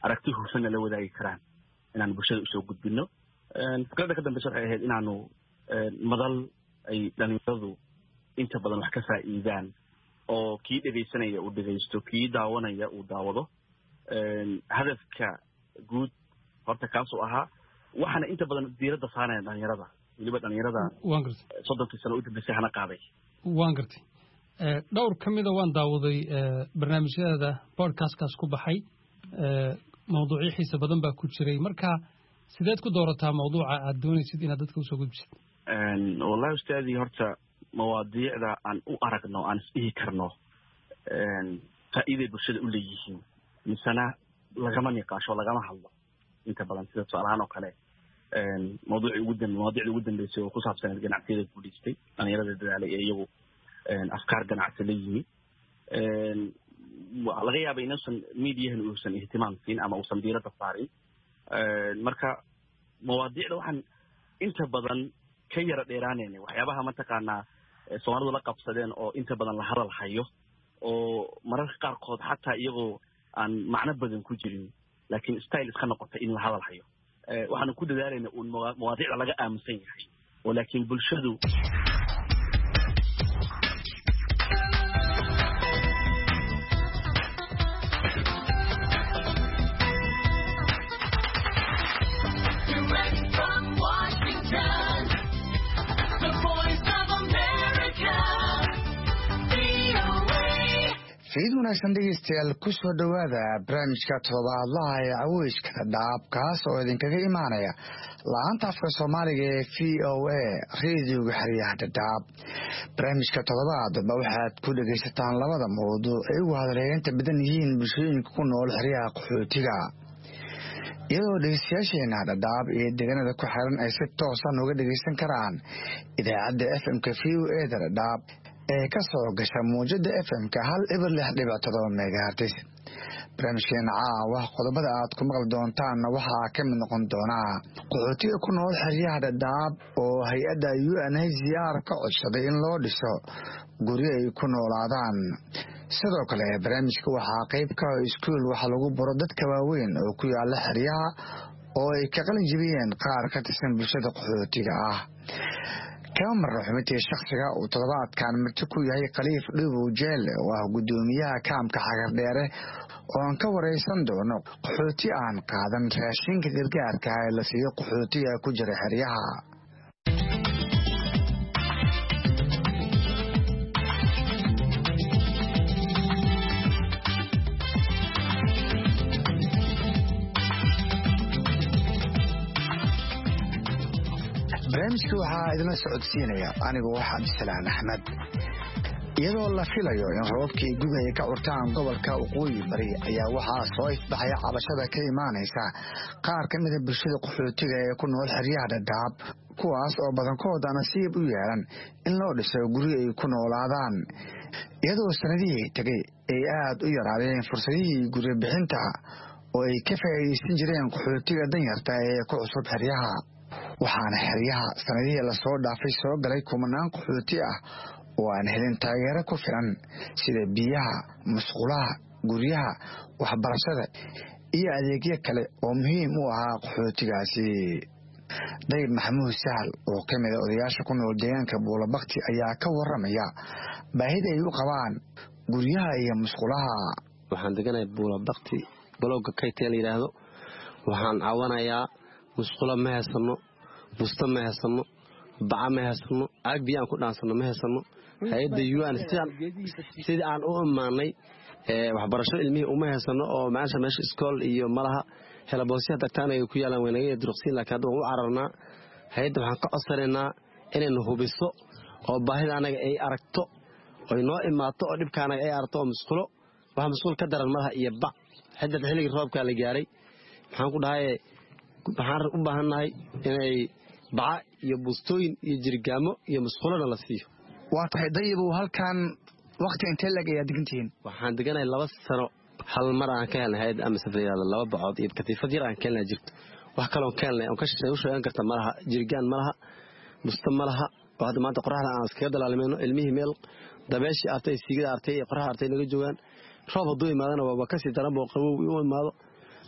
aragti hufan la wadaagi karaan inaan bulshada u soo gudbino fikradda ka dambaysa waxay ahayd inaanu madal ay dhalinyaradu inta badan wax ka faa'iidaan oo kii dhegaysanaya uu dhegaysto kii daawanaya uu daawado hadafka guud horta kaasoo ahaa waxaana inta badan diiradda saaraya dhalinyarada weliba dhalinyarada soddonkii sano u dambaysay hana qaaday waan gartay dhowr ka mida waan daawaday barnaamijyada podcastkaas ku baxay mawduucyo xiisa badan baa ku jiray marka sideed ku doorataa mawduuca aad doonaysid inaad dadka usoo gudbisid wallahi ustaadii horta mawaadiicda aan u aragno aan isdhihi karno faa'iiday bulshada u leeyihiin misena lagama niqaasho lagama hadlo inta badan sida tusaalahaan oo kale mawduucii ugu dambe mawaadiicda ugu dambeysay oo ku saabsaneed ganacsiyada guulaystay dhalinyarada dadaalay ee iyagu afkaar ganacsi la yimi laga yaaba inuusan mediahan uusan ihtimaam siin ama uusan diiradda saarin marka mawaadiicda waxaan inta badan ka yara dheeraanayna waxyaabaha mataqaanaa soomaalidu la qabsadeen oo inta badan la hadal hayo oo mararka qaarkood xataa iyagoo aan macno badan ku jirin laakiin style iska noqotay in la hadal hayo waxaanu ku dadaalayna uun mawaadiicda laga aaminsan yahay oo laakiin bulshadu fiid wanaagsan dhegeystayaal ku soo dhowaada barnaamijka toddobaadlaha ee caweyska dhadhaab kaas oo idinkaga imaanaya la-aanta afka soomaaliga ee v o a radioga xeryaha dhadhaab barnaamijka toddobaadba waxaad ku dhegaysataan labada mawduuc ay ugu hadalheynta badan yihiin bulshooyinka ku nool xeryaha qaxootiga iyadoo dhegeystayaasheena dhadhaab iyo deegaanada ku xiran ay si toosan uga dhegeysan karaan idaacadda f m-ka v o a da dhadhaab ee ka soo gasha muujada f m-ka hal ibar lix dhibic todoba megahertis barnaamijkeena caawa qodobada aad ku maqli doontaanna waxaa ka mid noqon doonaa qaxootiga ku nool xeryaha dhadhaab oo hay-adda u n h c r ka codsaday in loo dhiso guryo ay ku noolaadaan sidoo kale barnaamijka waxaa qayb ka iskuul waxa lagu baro dadka waaweyn oo ku yaala xeryaha oo ay ka qalin jibiyeen qaar ka tirsan bulshada qaxootiga ah kama marno xubintii shakhsiga uu toddobaadkan marti ku yahay khaliif dhubow jeelle oo ah guddoomiyaha kaamka xagardheere oo aan ka waraysan doono qaxooti aan qaadan raashinka gargaarka ee la siiyo qaxootiga ku jira xeryaha barnaamijka waxaa idinla socodsiinaya anigu wax cabdisalaan axmed iyadoo la filayo in roobkii guga ay ka curtaan gobolka waqooyi bari ayaa waxaa soo ifbaxaya cabashada ka imaanaysa qaar ka mida bulshada qaxootiga ee ku nool xeryaha dhadhaab kuwaas oo badankooda nasiib u yeelan in loo dhiso guryo ay ku noolaadaan iyadoo sanadihii tegay ay aad u yaraadeen fursadihii guryo bixinta oo ay ka faa'iidaysan jireen qaxootiga danyarta ee ku cusub xeryaha waxaana xeryaha sanadihii lasoo dhaafay soo galay kumanaan qaxooti ah oo aan helin taageero ku filan sida biyaha musqulaha guryaha waxbarashada iyo adeegyo kale oo muhiim u ahaa qaxootigaasi dayib maxamuud sahal oo ka mida odayaasha ku nool deegaanka buulabakti ayaa ka waramaya baahida ay u qabaan guryaha iyo musqulaha waxaan deganahay buulabakti balowga kaytee la yidhaahdo waxaan caawanayaa musqulo ma haysano busto ma haysano baca ma haysano caag biyo aan ku dhaansano ma haysano hay-adda u n sidii aan u imaanay waxbarasho ilmihii uma haysano oo maasha meesha iskool iyo malaha helaboosyaha tagtaan ay ku yaalaan waynaga duruqsiin laakiin hadda waan u cararnaa hay-adda waxaan ka codsanaynaa inaynu hubiso oo baahida anaga ay aragto oy noo imaato oo dhibka anaga ay aragto oo musqulo waxa musqul ka daran malaha iyo bac xidda xilligii roobkaa la gaaray maxaan ku dhahay waxaan u baahannahay inay baca iyo bustooyin iyo jirgaamo iyo musqulona la siiyo waa tahay dayibow halkan wakti intee lag ayaa degantihiin waxaan deganahay laba sano hal mar aan ka helnay hay-ad ama safriyaada laba bacood iyo katiifad yar aan ka helnaa jirto wax kaloon ka helnay on ka u sheegan karta malaha jirgaan malaha busto malaha oo hadda maanta qoraxda aan iskaga dalaalimayno ilmihii meel dabeeshii artay siigada artay iyo qoraxa artay naga joogaan roob hadduu imaadana waaba kasii daran boo qabow u imaado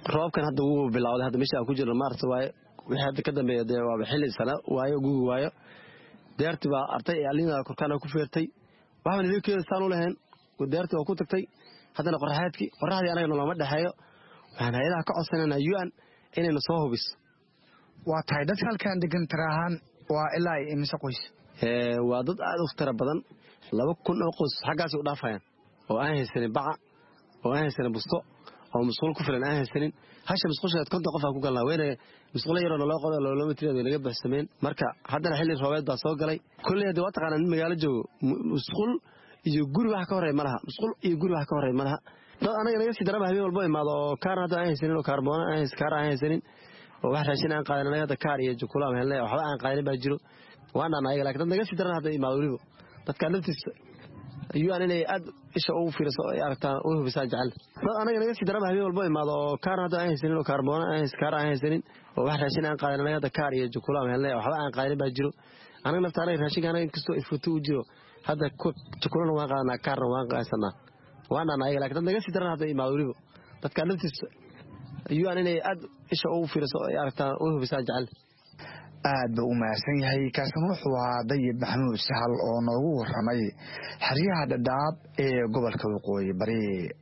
roobkan hadda wuu bilowday hadda meesha aan ku jirno maarta waaye wixii hadda ka dambeeyay waa xilli sana waayo gugu waayo deerti baa artay alina korkana ku feertay waxaan idin keensan u lahayn deerti oo ku tagtay haddana qorraxaadkii qorraxdii anaga lama dhaxayo waxaan hay'adaha ka codsanayna U N inayna soo hubiso waa tahay dadka halkan degan tarahan waa ilaa imisa qoys ee waa dad aad u tira badan laba kun oo qoys xagaas u dhaafayaan oo aan haysanin baca oo aan haysanin busto oo mas'uul ku filan aan haysanin hasha mas'uulshaad konton qof ku galnaa weena mas'uul yar oo loo qodo loo mitirada laga baxsameen marka haddana xilli roobeed baa soo galay kullee dad taqaanaan in magaalo joogo mas'uul iyo guri wax ka horeey malaha mas'uul iyo guri wax ka horeey malaha dad anaga naga sidara habeen walba imaado kaar hadda aan haysanin oo kaarboon aan hayskaar aan haysanin oo wax raashin aan qaadanay hadda kaar iyo jukulaan helnay waxba aan qaadanay baa jiro waana anaga laakiin dad naga sidara hadda imaado waliba dadka naftiisa U N inay aad isha ugu fiirso ay aragtaan oo hubisa jecel dad anaga naga sidara habeen walba imaado kaar hadda aan haysanin oo kaarboon aan hayskaar aan haysanin oo wax raashin aan qaadanay hadda kaar iyo jukulaan helnay waxba aan qaadanay baa jiro anaga naftaana raashin aan kasto ifutu u jiro hadda jukulaan waan qaadanaa kaarna waan qaadanaa waana anaga laakiin dad naga sidara hadda imaado waliba dadka naftiisa U N inay aad isha ugu fiirso ay aragtaan oo hubisa jecel aad buu u mahadsan yahay kaasna wuxuu ahaa Dayib Maxamuud Sahal oo noogu warramay xeryaha Dadaab ee gobolka Waqooyi Bari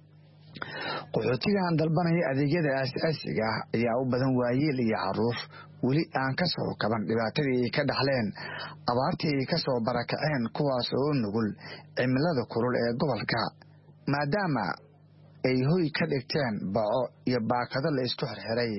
qaxootigan dalbanaya adeegyada aasaasiga ah ayaa u badan waayeel iyo caruur weli aan ka soo kaban dhibaatadii ay ka dhaxleen abaartii ay ka soo barakaceen kuwaas oo nugul cimilada kulul ee gobolka maadaama ay hoy ka dhigteen baco iyo baakado la isku xirxiray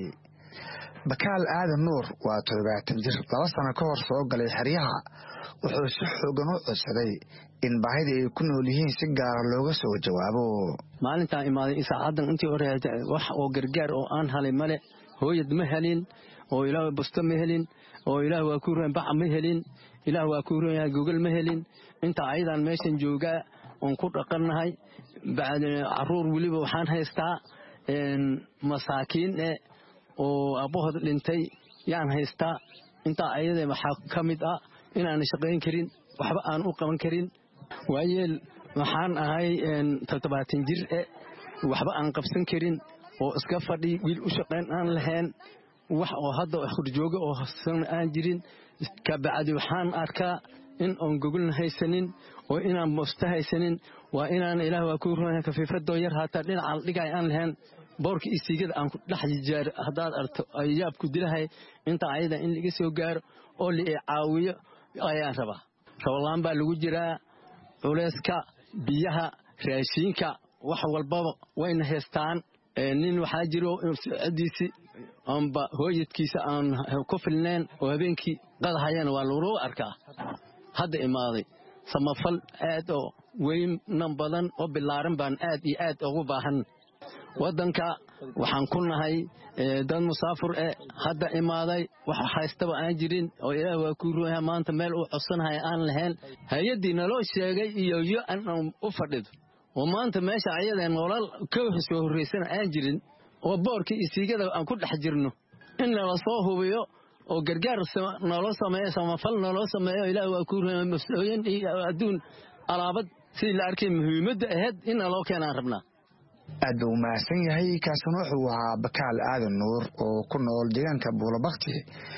Bakaal Aadan Nuur waa toddobaatan jir laba sano ka hor soo galay xeryaha wuxuu si xoogan u codsaday in baahida ay ku nool yihiin si gaar ah looga soo jawaabo maalinta imaaday saacadan intii hore wax oo gargaar oo aan halay male hooyad ma helin oo ilaahay busto ma helin oo ilaahay waa ku reen bac ma helin ilaahay waa ku reen Google ma helin inta aydan meeshan jooga on ku dhaqanahay baad caruur waliba waxaan haystaa in masaakiin ee oo abahood dhintay yaan haystaa inta ayada waxa kamid ah inaan shaqeyn karin waxba aan u qaban karin waayeel waxaan ahay toddobaatan jir ee waxba aan qabsan karin oo iska fadhi wiil u shaqeyn aan lahayn wax oo hadda xurjooga oo hasan aan jirin ka bacdi waxaan arkaa in on Google haysanin oo inaan musta haysanin waa inaan ilaahay waa ku ruuxan ka fiifado yar hata dhinaca dhigay aan lahayn boorka isiigada aan ku dhex jijar hadaad arto ayaab ku dilahay inta ayada in laga soo gaaro oo la caawiyo ayaan rabaa rawlaan baa lagu jiraa culayska biyaha raashinka wax walbaba wayna heestaan nin waxa jiro cidiisi amba hooyadkiisa aan ku filneen oo habeenkii qadahayana waa lagu arkaa hadda imaaday samafal aad oo weyn nan badan oo bilaaran baan aad iyo aad ugu baahan wadanka waxaan ku nahay dad musaafir ee hadda imaaday wax haystaba aan jirin oo ilaahay waa ku ruuxay maanta meel uu codsanahay aan lahayn hay'adii naloo sheegay iyo iyo aan u fadhido oo maanta meesha ayada nolol ka soo horeysana aan jirin oo boorka isiigada aan ku dhex jirno in la soo hubiyo oo gargaar naloo sameeyo samafal naloo sameeyo ilaahay waa ku ruuxay mas'uuliyiin iyo adduun alaabad si la arkay muhiimadda ahayd in loo keenaan rabnaa aad buu mahadsan yahay kaasna wuxuu ahaa Bakaal Aadan Nuur oo ku nool deegaanka Buulabakti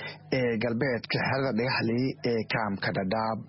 ee galbeedka xerada Dhagaxley ee kaamka Dadaab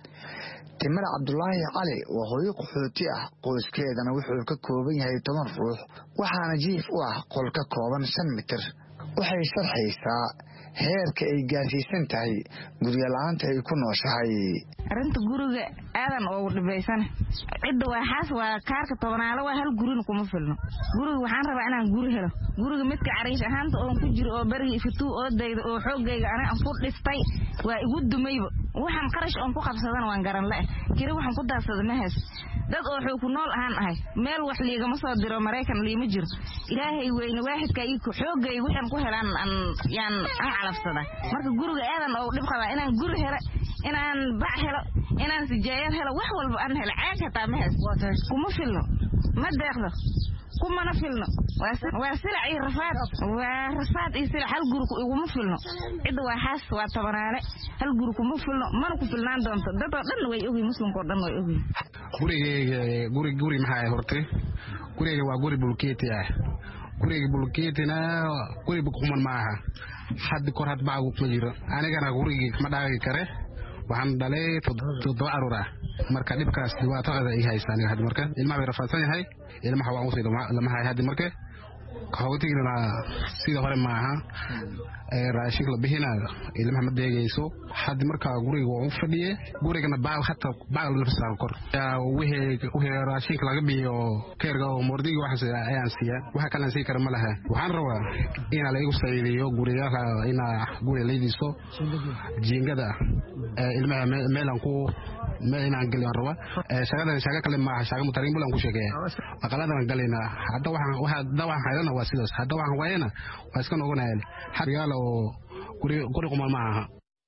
Timir Cabdullaahi Cali waa hooyo qaxooti ah qoyskeedana wuxuu ka kooban yahay toban ruux waxaana jiif u ah qol ka kooban shan mitir waxay sharxaysaa heerka ay gaarsiisan tahay guriga la'aanta ay ku nooshahay arinta guriga aadan oo dhibaysan cidda waa xaas waa kaarka tobanaalo waa hal gurin kuma filno guriga waxaan rabaa inaan guri helo guriga midka cariish ahaanta oo ku jiro oo bari fituu oo dayda oo xoogayga aniga aan ku dhistay waa igu dumayba waxaan qarash oo ku qabsadan waan garan la kiri waxaan ku daasada ma hees dad oo xog ku nool ahaan ahay meel wax liiga ma soo diro Mareykan liima jiro ilaahay weyna waahidka ay ku xoogay waxaan ku helaan aan yaan aan calafsada marka guriga aadan oo dhib qaba inaan guri helo inaan bac helo inaan sijaayad helo wax walba aan helo caag hataa ma hees kuma filno ma deeqdo kuma na filno waa silac iyo rafaad waa rafaad iyo silac hal guri iguma filno cid waa xaas waa tabanaale hal guri kuma filno mana ku filnaan doonto dad oo dhan way ogi muslimka oo dhan way ogi guriga guri guri maxay hortay guriga waa guri bulkeeti ah guriga bulkeetina guriga kuman maaha had kor had baa ugu jiro anigana guriga ma dhaagi kare waxaan dhalay toddoba caruur ah marka dhibkaas dhibaatada ay haystaan had marka ilmaha way rafaadsan yahay ilmaha waa usii lama hay had marka qaxootiga sida hore maaha ee raashin la bixinayo ilmaha ma deegayso had marka guriga uu fadhiyay gurigana baa hatta baa la fasaal kor wixii wixii raashin laga biyo keerga oo mordiga waxa ayaan siiya waxa kale si kar ma laha waxaan rabaa in la igu saciidiyo guriga ina guriga leediso jingada ilmaha meelan ku meelan galin raba shaqada shaqa kale ma shaqa mutarin bulan ku sheegay aqaladan galina hadda waxaan waxa dawan hayana waa sidaas hadda waxaan waayana waa iska noqonayaan xariyaalo guri guri kuma maaha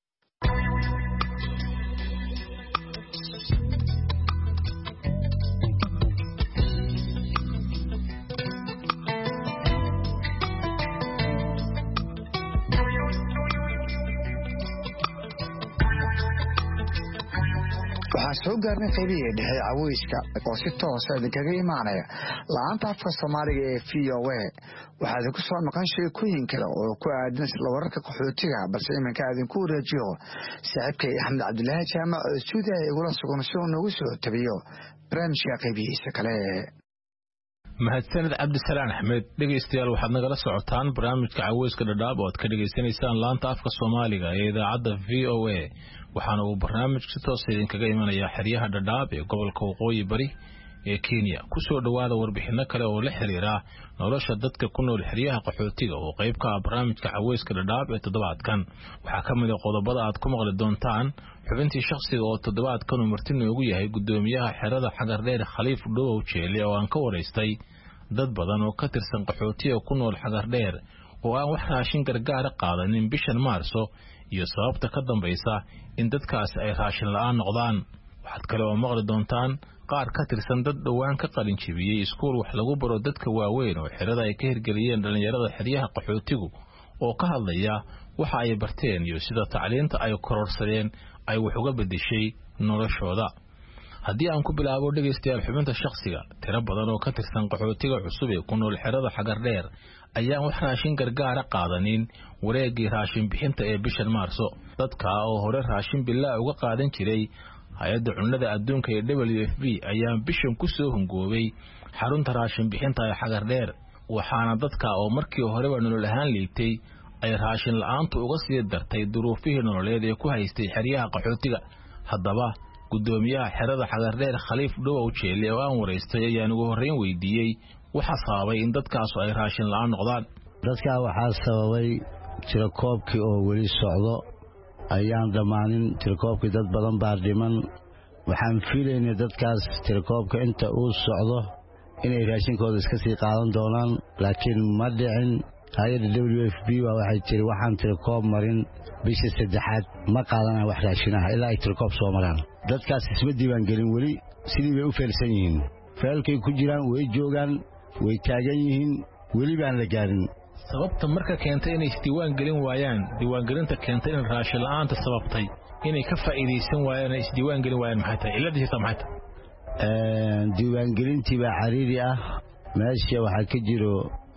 waxaan soo gaarnay qaybihii dhexe caweyska oo si toosa idinkaga imaanaya laanta afka soomaaliga ee v o a waxaa idinku soo maqan sheekooyin kale oo ku aadan isla wararka qaxootiga balse iminka idinku wareejiyo saaxiibkay axmed cabdilaahi jaamac oo stuudiya igula sugan si uu noogu soo tabiyo barnaamijka qaybihiisa kale mahadsanid cabdisalaan axmed dhegaystayaal waxaad nagala socotaan barnaamijka caweyska dhadhaab oo aad ka dhegaysanaysaan laanta afka soomaaliga ee idaacadda v o a waxaana uu barnaamij si toos idinkaga imanayaa xeryaha dhadhaab ee gobolka waqooyi bari ee Kenya ku soo dhawaada warbixino kale oo la xiriira nolosha dadka ku nool xeryaha qaxootiga oo qayb ka ah barnaamijka caweyska dhadhaab ee toddobaadkan waxaa ka mid ah qodobada aad ku maqli doontaan xubintii shakhsiga oo toddobaadkan uu marti noogu yahay gudoomiyaha xerada Xagardheer Khaliif Dhowow Jeele oo aan ka wareystay dad badan oo ka tirsan qaxootiga ku nool Xagardheer oo aan wax raashin gargaar qaadanin bishan Maarso iyo sababta ka dambaysa in dadkaas ay raashin la'aan noqdaan waxaad kale oo maqli doontaan qaar ka tirsan dad dhawaan ka qalin jibiyay iskuul wax lagu baro dadka waaweyn oo xirada ay ka hirgeliyeen dhalinyarada xeryaha qaxootigu oo ka hadlaya waxa ay barteen iyo sida tacliinta ay kororsadeen ay wax uga bedeshay noloshooda haddii aan ku bilaabo dhegaystayaal xubinta shakhsiga tiro badan oo ka tirsan qaxootiga cusub ee ku nool xerada Xagardheer ayaan wax raashin gargaar qaadanin wareegii raashin bixinta ee bishan Maarso dadka oo hore raashin bilaa uga qaadan jiray hay'adda cunnada adduunka ee W F P ayaa bishan ku soo hungoobay xarunta raashin bixinta ee Xagardheer waxaana dadka oo markii horeba nolol ahaan liitay ay raashin la'aantu uga sii dartay duruufihii nololeed ee ku haystay xeryaha qaxootiga haddaba gudoomiyaha xerada Xagardheer Khaliif Dhowow Jeele oo aan wareystay ayaan ugu horreyn weydiiyey waxa sababay in dadkaas ay raashin la'aan noqdaan dadka waxa sababay tirakoobkii oo weli socdo ayaan dhamaanin tirakoobkii dad badan baa dhiman waxaan fiilaynay dadkaas tirakoobka inta uu socdo inay raashinkooda iska sii qaadan doonaan laakiin ma dhicin hay'adda W F P waa waxay tiri waxaan tirakoob marin bishii saddexaad ma qaadanaa wax raashin ah ilaa ay tirakoob soo maraan dadkaas isma diiwaan gelin weli sidii bay u feelsan yihiin feelkay ku jiraan way joogaan way taagan yihiin weli baan la gaarin sababta marka keentay inay isdiiwaan gelin waayaan diiwaangelinta keentay in raashin la'aanta sababtay inay ka faa'iideysan waayaan ay isdiiwaan gelin waayaan maxay tahay cilada jirta maxay tahay diiwaangelintii baa cariiri ah meesha waxaa ka jiro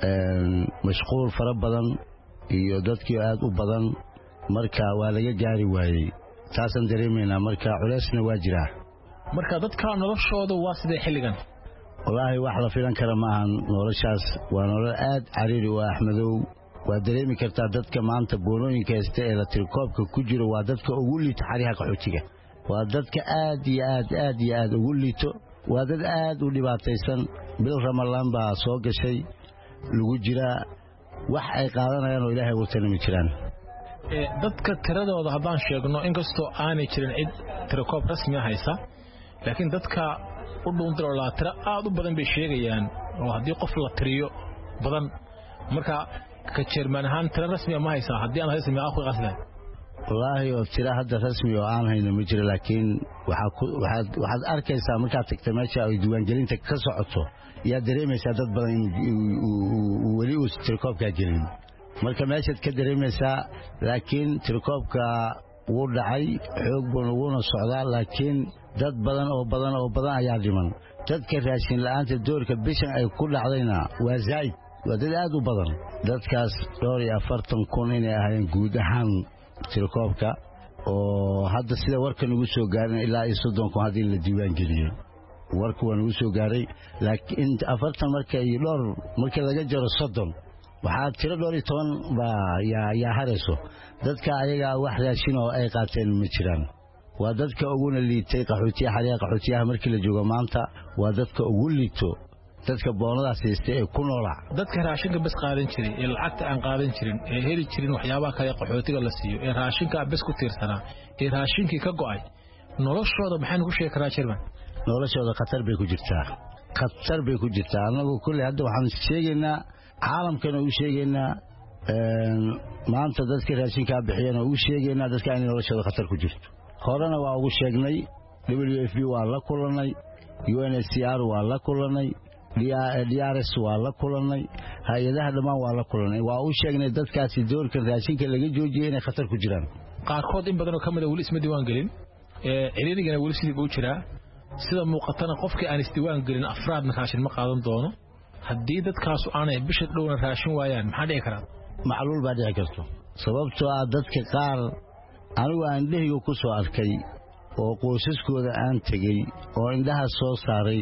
mashquul fara badan iyo dadkii aad u badan marka waa laga gaari waayey taasaan dareemaynaa marka culeysna waa jiraa marka dadka noloshooda waa sidee xilligan wallaahi wax la filan kara maahan noloshaas waa nolol aad cariiri u Axmedow waa dareemi kartaa dadka maanta boonooyinka haysta ee la tirkoobka ku jiro waa dadka ugu liito xariha qaxootiga waa dadka aad iyo aad aad iyo aad ugu liito waa dad aad u dhibaataysan bil Ramadaan baa soo gashay lagu jira wax ay qaadanayaan oo Ilaahay wurtana ma jiraan ee dadka tiradooda haddaan sheegno inkastoo aanay jirin cid tirkoob rasmi ah haysa laakiin dadka u dhuuntiro la tira aad u badan bay sheegayaan oo haddii qof la tiriyo badan marka ka Jerman ahaan tira rasmi ah ma haysa haddii aan haysan ma qasdan wallaahi oo tira hadda rasmi oo aan hayno ma jiro laakiin waxa waxaad waxaad arkaysaa markaad tagto meesha ay diiwaangelinta ka socoto yaa dareemaysaa dad badan uu weli uu tirkoobka gelin marka meeshaad ka dareemaysaa laakiin tirkoobka wuu dhacay xoog buu uuna socdaa laakiin dad badan oo badan oo badan ayaa dhiman dadka raashin la'aanta doorka bishan ay ku dhacdayna waa zaid waa dad aad u badan dadkaas dhowr iyo afartan kun inay ahaayeen guud ahaan tirakoobka oo hadda sida warkan ugu soo gaarin ilaa iyo soddon kun haddii la diiwaan geliyey warku waan ugu soo gaaray laakiin afartan marka iyo dhowr marka laga jaro soddon waxaa tiro dhowr iyo toban baa yaa harayso dadka ayaga wax raashin oo ay qaateen ma jiraan waa dadka uguna liitay qaxootiyaha xariiqa qaxootiyaha markii la joogo maanta waa dadka ugu liito dadka boonadaas haystay ee ku noolaa dadka raashinka bas qaadan jiray ee lacagta aan qaadan jirin ee heli jirin waxyaabaha kale qaxootiga la siiyo ee raashinka bas ku tiirsanaa ee raashinkii ka go'ay noloshooda maxaan ku sheegi karaa Jerman noloshooda khatar bay ku jirtaa khatar bay ku jirtaa anagu kulli hadda waxaan sheegaynaa caalamkana u sheegaynaa maanta dadka raashinka bixiyana u sheegaynaa dadka in noloshooda khatar ku jirto horena waa ugu sheegnay W F P waa la kulanay U N H C R waa la kulanay D R S waa la kulanay hay'adaha dhammaan waa la kulanay waa u sheegnay dadkaasi doorka raashinka laga joojiyay inay khatar ku jiraan qaarkood in badan oo kamid ah wali isma diiwaan gelin ee ciriirigana wali sidii uu jiraa sida muuqatana qofkii aan isdiiwaan gelin afraadna raashin ma qaadan doono haddii dadkaas aanay bisha dhowna raashin waayaan maxaa dhici karaa macluul baa dhici karto sababtoo ah dadka qaar anigu aan dhehyo ku soo arkay oo qoysaskooda aan tegey oo indhaha soo saaray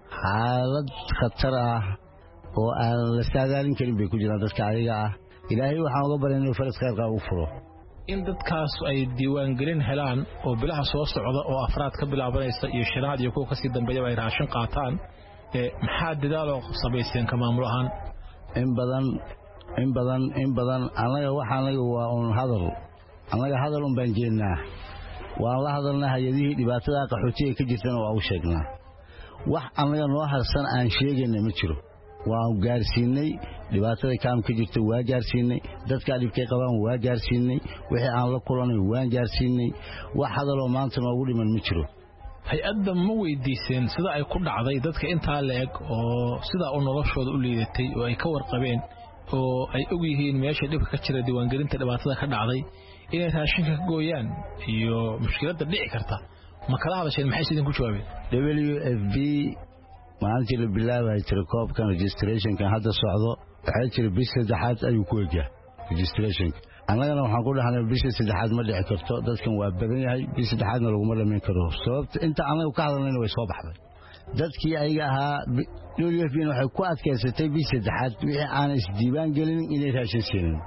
xaalad khatar ah oo aan la saadaalin karin bay ku jiraan dadka ayaga ah ilaahay waxaan uga barya inuu faras khayrkaa u furo in dadkaas ay diiwaangelin helaan oo bilaha soo socda oo afraad ka bilaabanaysa iyo shanaad iyo kuwa kasii dambeeyaba ay raashin qaataan maxaa dadaaloo samayseen ka maamul ahaan in badan in badan in badan anaga waxa anaga waa un hadal anaga hadal un baan jeednaa waan la hadalnaa hay'adihii dhibaatada qaxootiga ka jirtana waa u sheegnaa wax anaga noo harsan aan sheegayna ma jiro waan gaarsiinay dhibaatada kaam ka jirta waa gaarsiinay dadka dhibkay qabaan waa gaarsiinay wixii aan la kulanay waan gaarsiinay wax hadaloo maanta noogu dhiman ma jiro hay-adda ma weydiiseen sida ay ku dhacday dadka intaa la-eg oo sidaa u noloshooda u liidatay oo ay ka warqabeen oo ay og yihiin meesha dhibka ka jira diiwaangelinta dhibaatada ka dhacday inay raashinka ka gooyaan iyo mushkiladda dhici karta ma kala hadasheen maxay sidin ku jawaabeen W F P maalintii la bilaabay tirakoobkan registrationkan hadda socdo waxay jira bisha saddexaad ayuu ku egyahay registrationka annagana waxaan ku dhahnay bisha saddexaad ma dhici karto dadkan waa badan yahay bisha saddexaadna laguma dhamayn karo sababta inta anagu ka hadalnayna way soo baxday dadkii ayaga ahaa W F P waxay ku adkaysatay bisha saddexaad wixii aan isdiiwaan gelin inay raashin siinin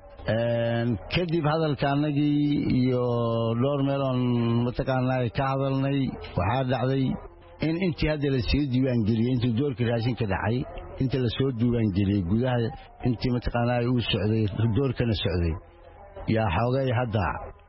kadib hadalka annagii iyo dhowr meel oon mataqaanaa ka hadalnay waxaa dhacday in intii hadda la soo diiwaan geliyay intii doorka raashinka dhacay inta la soo diiwaan geliyay gudaha intii mataqaanaa uu socday doorkana socday yaa xoogay hadda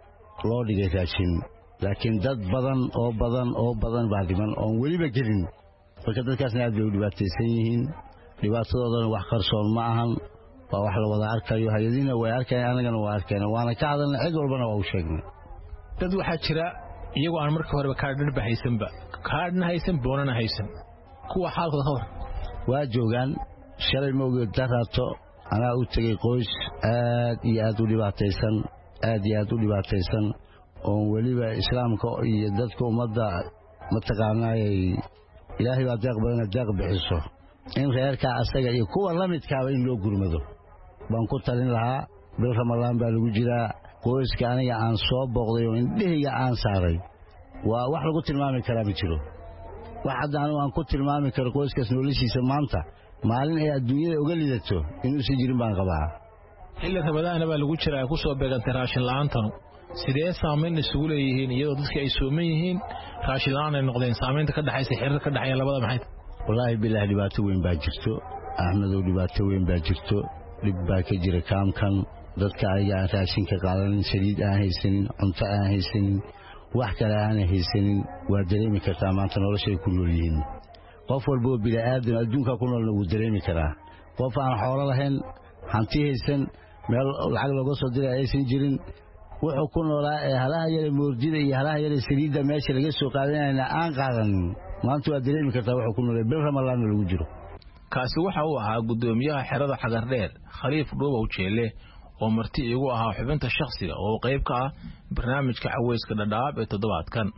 loo dhigay raashin laakiin dad badan oo badan oo badan baa dhiman oon weliba gelin marka dadkaasna aad bay u dhibaataysan yihiin dhibaatadoodana wax qarsoon ma ahan waa wax la wada arkayo hay'adiina way arkayaan anagana waa arkayna waana ka hadalnay cid walbana waa u sheegnay dad waxaa jira iyagoo aan markii horeba kaadhna haysanba kaadhna haysan boonana haysan kuwa xaalkooda ka war waa joogaan shalay mawgeed daraato anaa u tegey qoys aad iyo aad u dhibaataysan aad iyo aad u dhibaataysan oon weliba islaamka iyo dadka ummadda mataqaanaayay ilaahay baa deeq badana deeq bixiso in reerkaa asaga iyo kuwa la midkaaba in loo gurmado baan ku talin lahaa bil ramadaan baa lagu jiraa qoyska aniga aan soo booqday oo indhahayga aan saaray waa wax lagu tilmaami karaa ma jiro wax hadda anigu aan ku tilmaami karo qoyskaas noloshiisa maanta maalin ay adduunyada uga lidato inuusan jirin baan qabaa xilli ramadaana baa lagu jiraa ku soo beegantay raashin la'aantanu sidee saamayn isugu leeyihiin iyadoo dadkii ay sooman yihiin raashin la'aan ay noqdeen saamaynta ka dhaxaysa xiriir ka dhaxaya labada maxay wallaahi bilaahi dhibaato weyn baa jirto axmedow dhibaato weyn baa jirto dhib baa ka jira kaamkan dadka ayaga aan raashinka qaadanin saliid aan haysanin cunto aan haysanin wax kale aan haysanin waa dareemi kartaa maanta noloshay ku nool yihiin qof walba oo bini'aadam adduunka ku noolna wuu dareemi karaa qof aan xoolo lahayn hanti haysan meel lacag looga soo diray aysan jirin wuxuu ku noolaa ee halaha yare moordida iyo halaha yare saliidda meesha laga soo qaadanayna aan qaadanin maanta waa dareemi kartaa wuxuu ku noolaa bil ramadaanna lagu jiro kaasi waxa uu ahaa guddoomiyaha xerada xagardheer khaliif dhuubow jeelle oo marti igu ahaa xubinta shakhsiga oo qayb ka ah barnaamijka Caweyska Dhadhaab ee toddobaadkan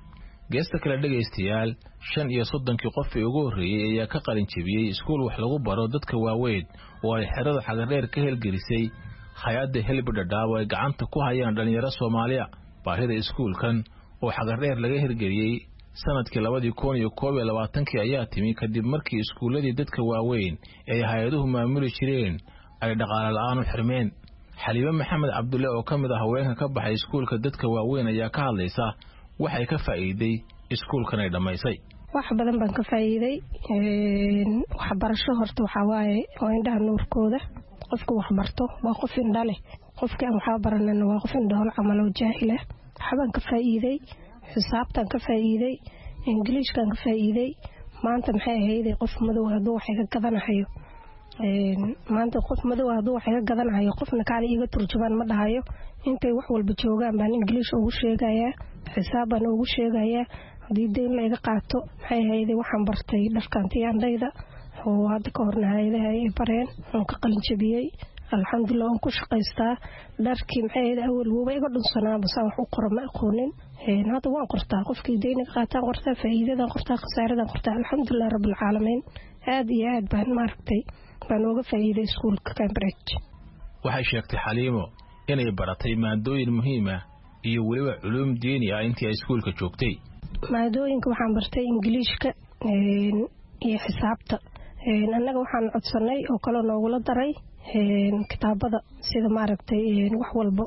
geesta kale dhegaystayaal shan iyo soddonkii qof ee ugu horreeyey ayaa ka qalin jebiyey iskuul wax lagu baro dadka waaweyn oo ay xerada xagardheer ka helgelisay hay-adda helbi dhadhaab oo ay gacanta ku hayaan dhallinyaro soomaaliya baahida iskuulkan oo xagardheer laga hirgeliyey sanadkii labadii kun iyo koob iyo labaatankii ayaa timi kadib markii iskuulladii dadka waaweyn ee hay-aduhu maamuli jireen ay dhaqaale la'aan u xirmeen xaliime maxamed cabdulle oo ka mid ah haweenka ka baxay iskuulka dadka waaweyn ayaa ka hadlaysa waxay ka faa'iiday iskuulkan ay dhammaysay wax badan baan ka faa'iiday waxbarasho horta waxaa waaye oo indhaha nuurkooda qofku wax barto waa qof indha leh qofkii aan waxba baranana waa qof indhahool camal oo jaahil ah waxbaan ka faa'iiday xisaabtaan ka faa'iiday ingiliishkaan ka faa'iiday maanta maxay ahayday qof madow hadduu waxay ka gadanahayo maanta qof madow hadduu waxay ka gadanahayo qofna kaale iiga turjubaan ma dhahayo intay wax walba joogaan baan ingiliish ugu sheegayaa xisaab baan ugu sheegayaa haddii deyn la iga qaato maxay ahayday waxaan bartay dharkaantii andhayda oo hadda ka horna hay-adaha ay bareen oon ka qalin jabiyey alxamdulilah oon ku shaqaystaa dharkii maxay ahayday awal wuuba iga dhunsanaa basaan wax u qoro ma aqoonin hadda waan qortaa qofkii deyniga qaataan qortaa faa'iidadan qortaa khasaaradan qortaa alxamdulilah rabbilcaalamiin aad iyo aad baan maaragtay baan uga faa'iiday iskuulka Cambridge waxay sheegtay xaliimo inay baratay maadooyin muhiim ah iyo weliba culuum diini ah intii ay iskuulka joogtay maadooyinka waxaan bartay ingiliishka iyo xisaabta annaga waxaan codsanay oo kale noogula daray kitaabada sida maaragtay wax walba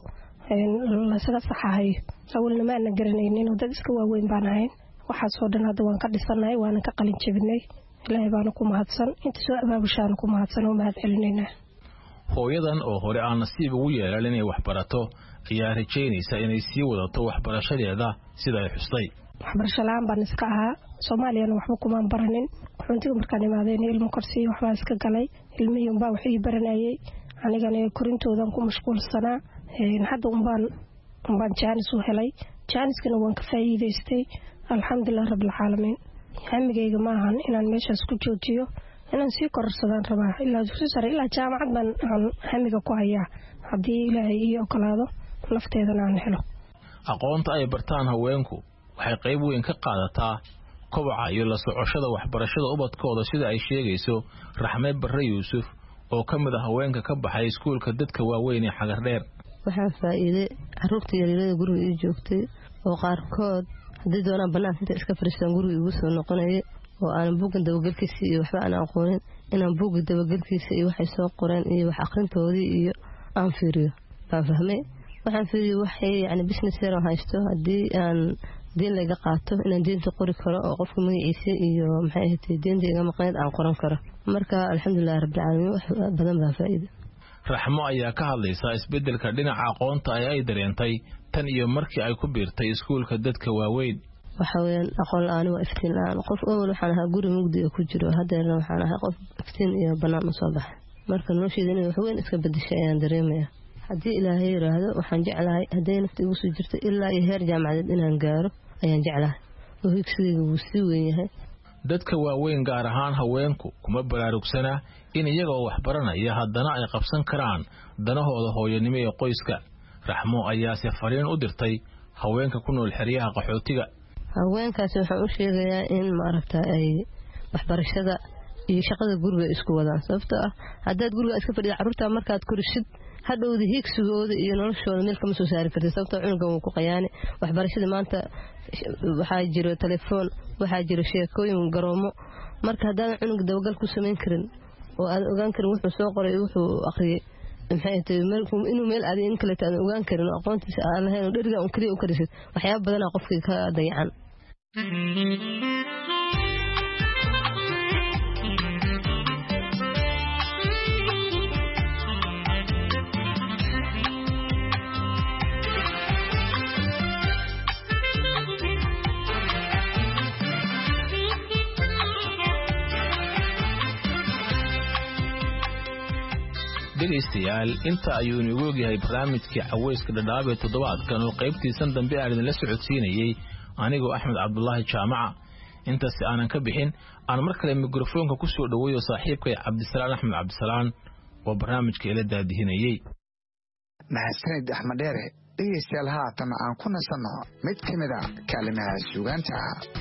lasaga saxahayo awalna maana garanaynin oo dad iska waaweyn baan ahayn waxaasoo dhan hadda waan ka dhisanahay waana ka qalin jebinay ilaahay baana ku mahadsan inta soo abaabushaana ku mahadsan oo mahad celinaynaa hooyadan oo hore aan nasiib ugu yeelan inay wax barato ayaa rajaynaysa inay sii wadato waxbarashadeeda sida ay xustay waxbarasho la'aan baan iska ahaa soomaaliyana waxba kumaan baranin xuntiga markaan imaadeen ilmo korsiyo waxbaa iska galay ilmihii unbaa wax ii baranayay anigana korintoodan ku mashquulsanaa hadda unbaan unbaan jaanis u helay jaaniskana waan ka faa'iidaystay alxamdulilah rabbilcaalamiin hamigayga maahan inaan meeshaas ku joojiyo inaan sii kororsadaan rabaa ilaa dugsi sare ilaa jaamacad baan aan hamiga ku hayaa haddii ilaahay ii ogolaado nafteedana aan helo aqoonta ay bartaan haweenku waxay qayb weyn ka qaadataa kobaca iyo la socoshada waxbarashada ubadkooda sida ay sheegayso Raxme Barre Yuusuf oo ka mid ah haweenka ka baxay iskuulka dadka waaweyn ee Xagardheer waxaan faa'iiday carruurta yaryarada guriga ii joogtay oo qaarkood haddii doonaan banaanka inta iska fariistaan guriga igu soo noqonaya oo aan buugga dabagalkiisa iyo waxba aan aqoonin inaan buugga dabagalkiisa iyo waxay soo qoreen iyo wax aqrintoodii iyo aan fiiriyo baan fahmay waxaan fiiriyo waxay yani business yar oo haysto haddii aan diin laga qaato inaan diinta qori karo oo qofka magaciisa iyo maxay ahayd diinta iga maqneed aan qoran karo marka alxamdulilah rabbil caalamiin wax badan baa faa'iido Raxmo ayaa ka hadlaysa isbedelka dhinaca aqoonta ay ay dareentay tan iyo markii ay ku biirtay iskuulka dadka waaweyn waxa weeyaan aqoon la'aan waa iftiin la'aan qof awal waxaan ahaa guri mugdi ku jiro hadeerna waxaan ahaa qof iftiin iyo banaan u soo baxay marka noloshayda inay wax weyn iska bedeshay ayaan dareemayaa haddii ilaahay yiraahdo waxaan jeclahay haddii nafta igu soo jirto ilaa iyo heer jaamacadeed inaan gaaro ayaan jeclahay oo higsigayga wuu sii weyn yahay dadka waaweyn gaar ahaan haweenku kuma baraarugsana in iyaga oo wax baranaya haddana ay qabsan karaan danahooda hooyanimo ee qoyska Raxmo ayaa si fariin u dirtay haweenka ku nool xeryaha qaxootiga haweenkaasi waxaan u sheegayaa in maaragtay ay waxbarashada iyo shaqada guriga isku wadaan sababtoo ah haddaad guriga iska fadhido carruurta markaad korishid hadhowda hiigsigooda iyo noloshooda meel kama soo saari kartid sababtoo cunugan wuu ku qayaani waxbarashada maanta waxaa jiro telefoon waxaa jiro sheekooyin garoomo marka haddaadan cunuga dabagal ku samayn karin oo aad ogaan karin wuxuu soo qoray wuxuu akhriyay maxay tahay inuu meel aad in kale taan ogaan karin aqoontiisa aan lahayn oo dheriga un kaliya u karisid waxyaabo badan qofkii ka dayacan dhegaystayaal inta ayuu inagu ogyahay barnaamijkii caweyska dhadhaab ee toddobaadkan oo qaybtiisan dambe aan idinla socodsiinayey anigoo Axmed Cabdullaahi Jaamaca intaas aanan ka bixin aan mar kale mikrofoonka ku soo dhaweeyo saaxiibkay Cabdisalaan Axmed Cabdisalaan oo barnaamijka ila daadihinayay mahadsanid Axmed Dheere dhegaystayaal haatan aan ku nasanno mid ka mid a kaalimaha suugaanta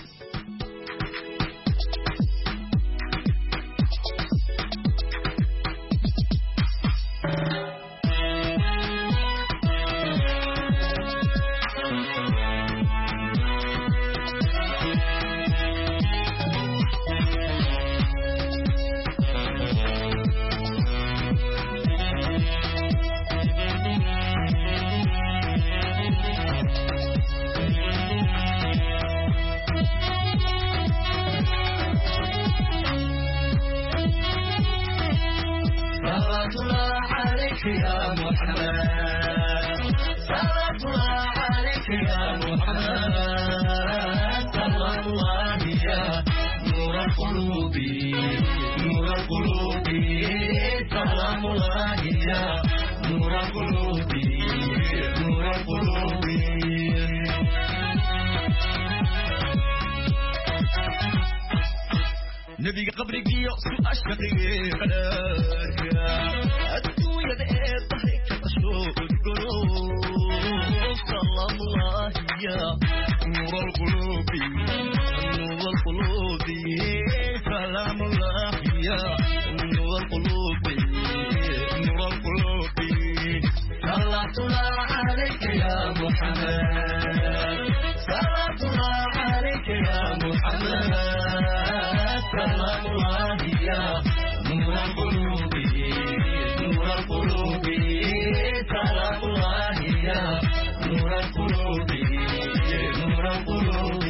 نبي قبرك يوصل أشكي قدرك الدنيا ذات ضحك أشوق القلوب سلام الله يا نور القلوب نور القلوب سلام الله يا نور القلوب نور القلوب صلاة الله عليك يا محمد صلاة الله عليك يا محمد سلام الله يا نور القلوب نور القلوب سلام الله يا نور القلوب نور القلوب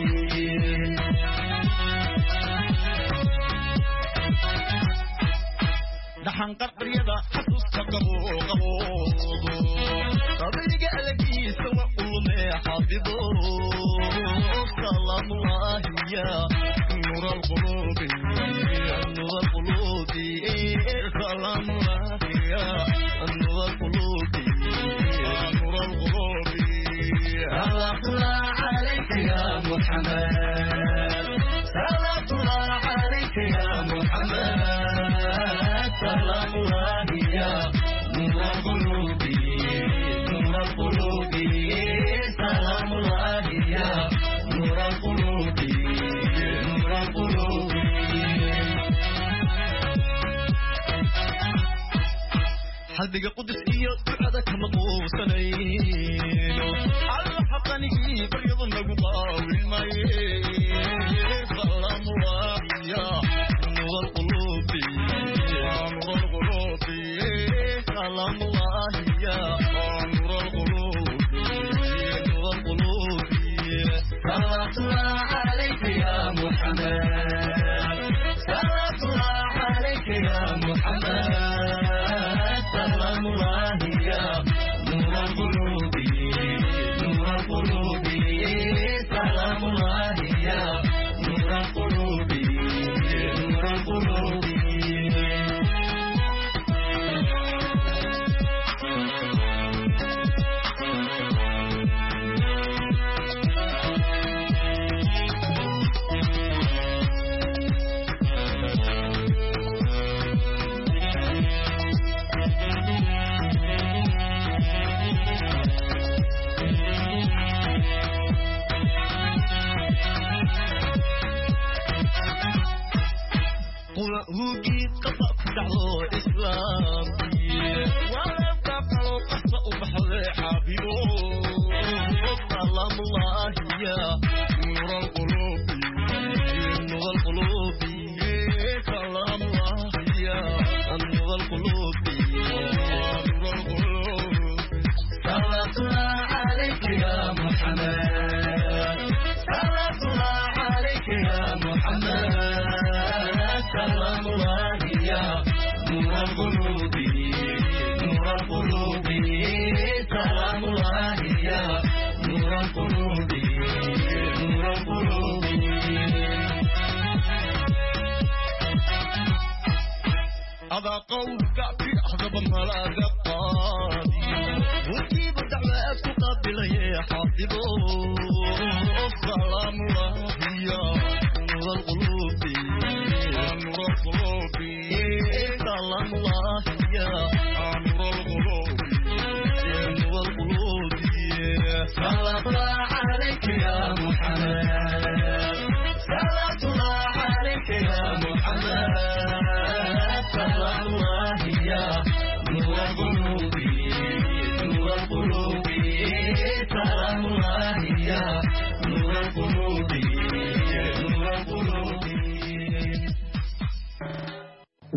دحن قطر يدا حسوس قبو قبو قبل قالك سوا قلنا حافظو سلام الله يا نور القلوب نور القلوب سلام الله يا نور القلوب نور القلوب صلاة الله عليك يا محمد صلاة الله عليك يا محمد سلام الله يا نور القلوب نور القلوب سلام الله يا نور القلوب نور القلوب حلبك قدس إياه بعدك مقوسنين على حقني بريض النقطة والماء سلام الله يا نور القلوب نور القلوب سلام الله يا نور القلوب نور القلوب صلاة الله عليك يا محمد صلاة الله عليك يا محمد سلام الله يا نور القلوب نور القلوب سلام الله يا نور القلوب نور القلوب هو جيت قطع دعوة إسلام ولا تفعلوا قصة وبحر حبيبه سلام الله يا نور القلوب نور القلوب سلام الله يا نور القلوب نور القلوب صلاة الله عليك يا محمد صلاة الله عليك يا محمد سلام الله يا نور القلوب نور القلوب سلام الله يا نور القلوب نور القلوب هذا قولك في أحزاب الملاذ القاضي وجيب دعوات تقبل يا حافظه سلام الله يا نور القلوب نور القلوب سلام الله يا نور القلوب نور القلوب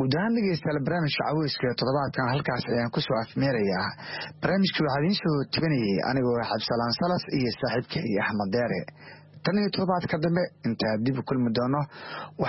guud ahaan dhegeystayaal barnaamijka caweyska toddobaadkan halkaas ayaan kusoo afmeerayaa. barnaamijka waxaa idiin soo tebinayay anigoo Cabsalaan Salas iyo saaxiibkay Axmed Deere. tan iyo toddobaadka dambe intaa dib u kulmi doono.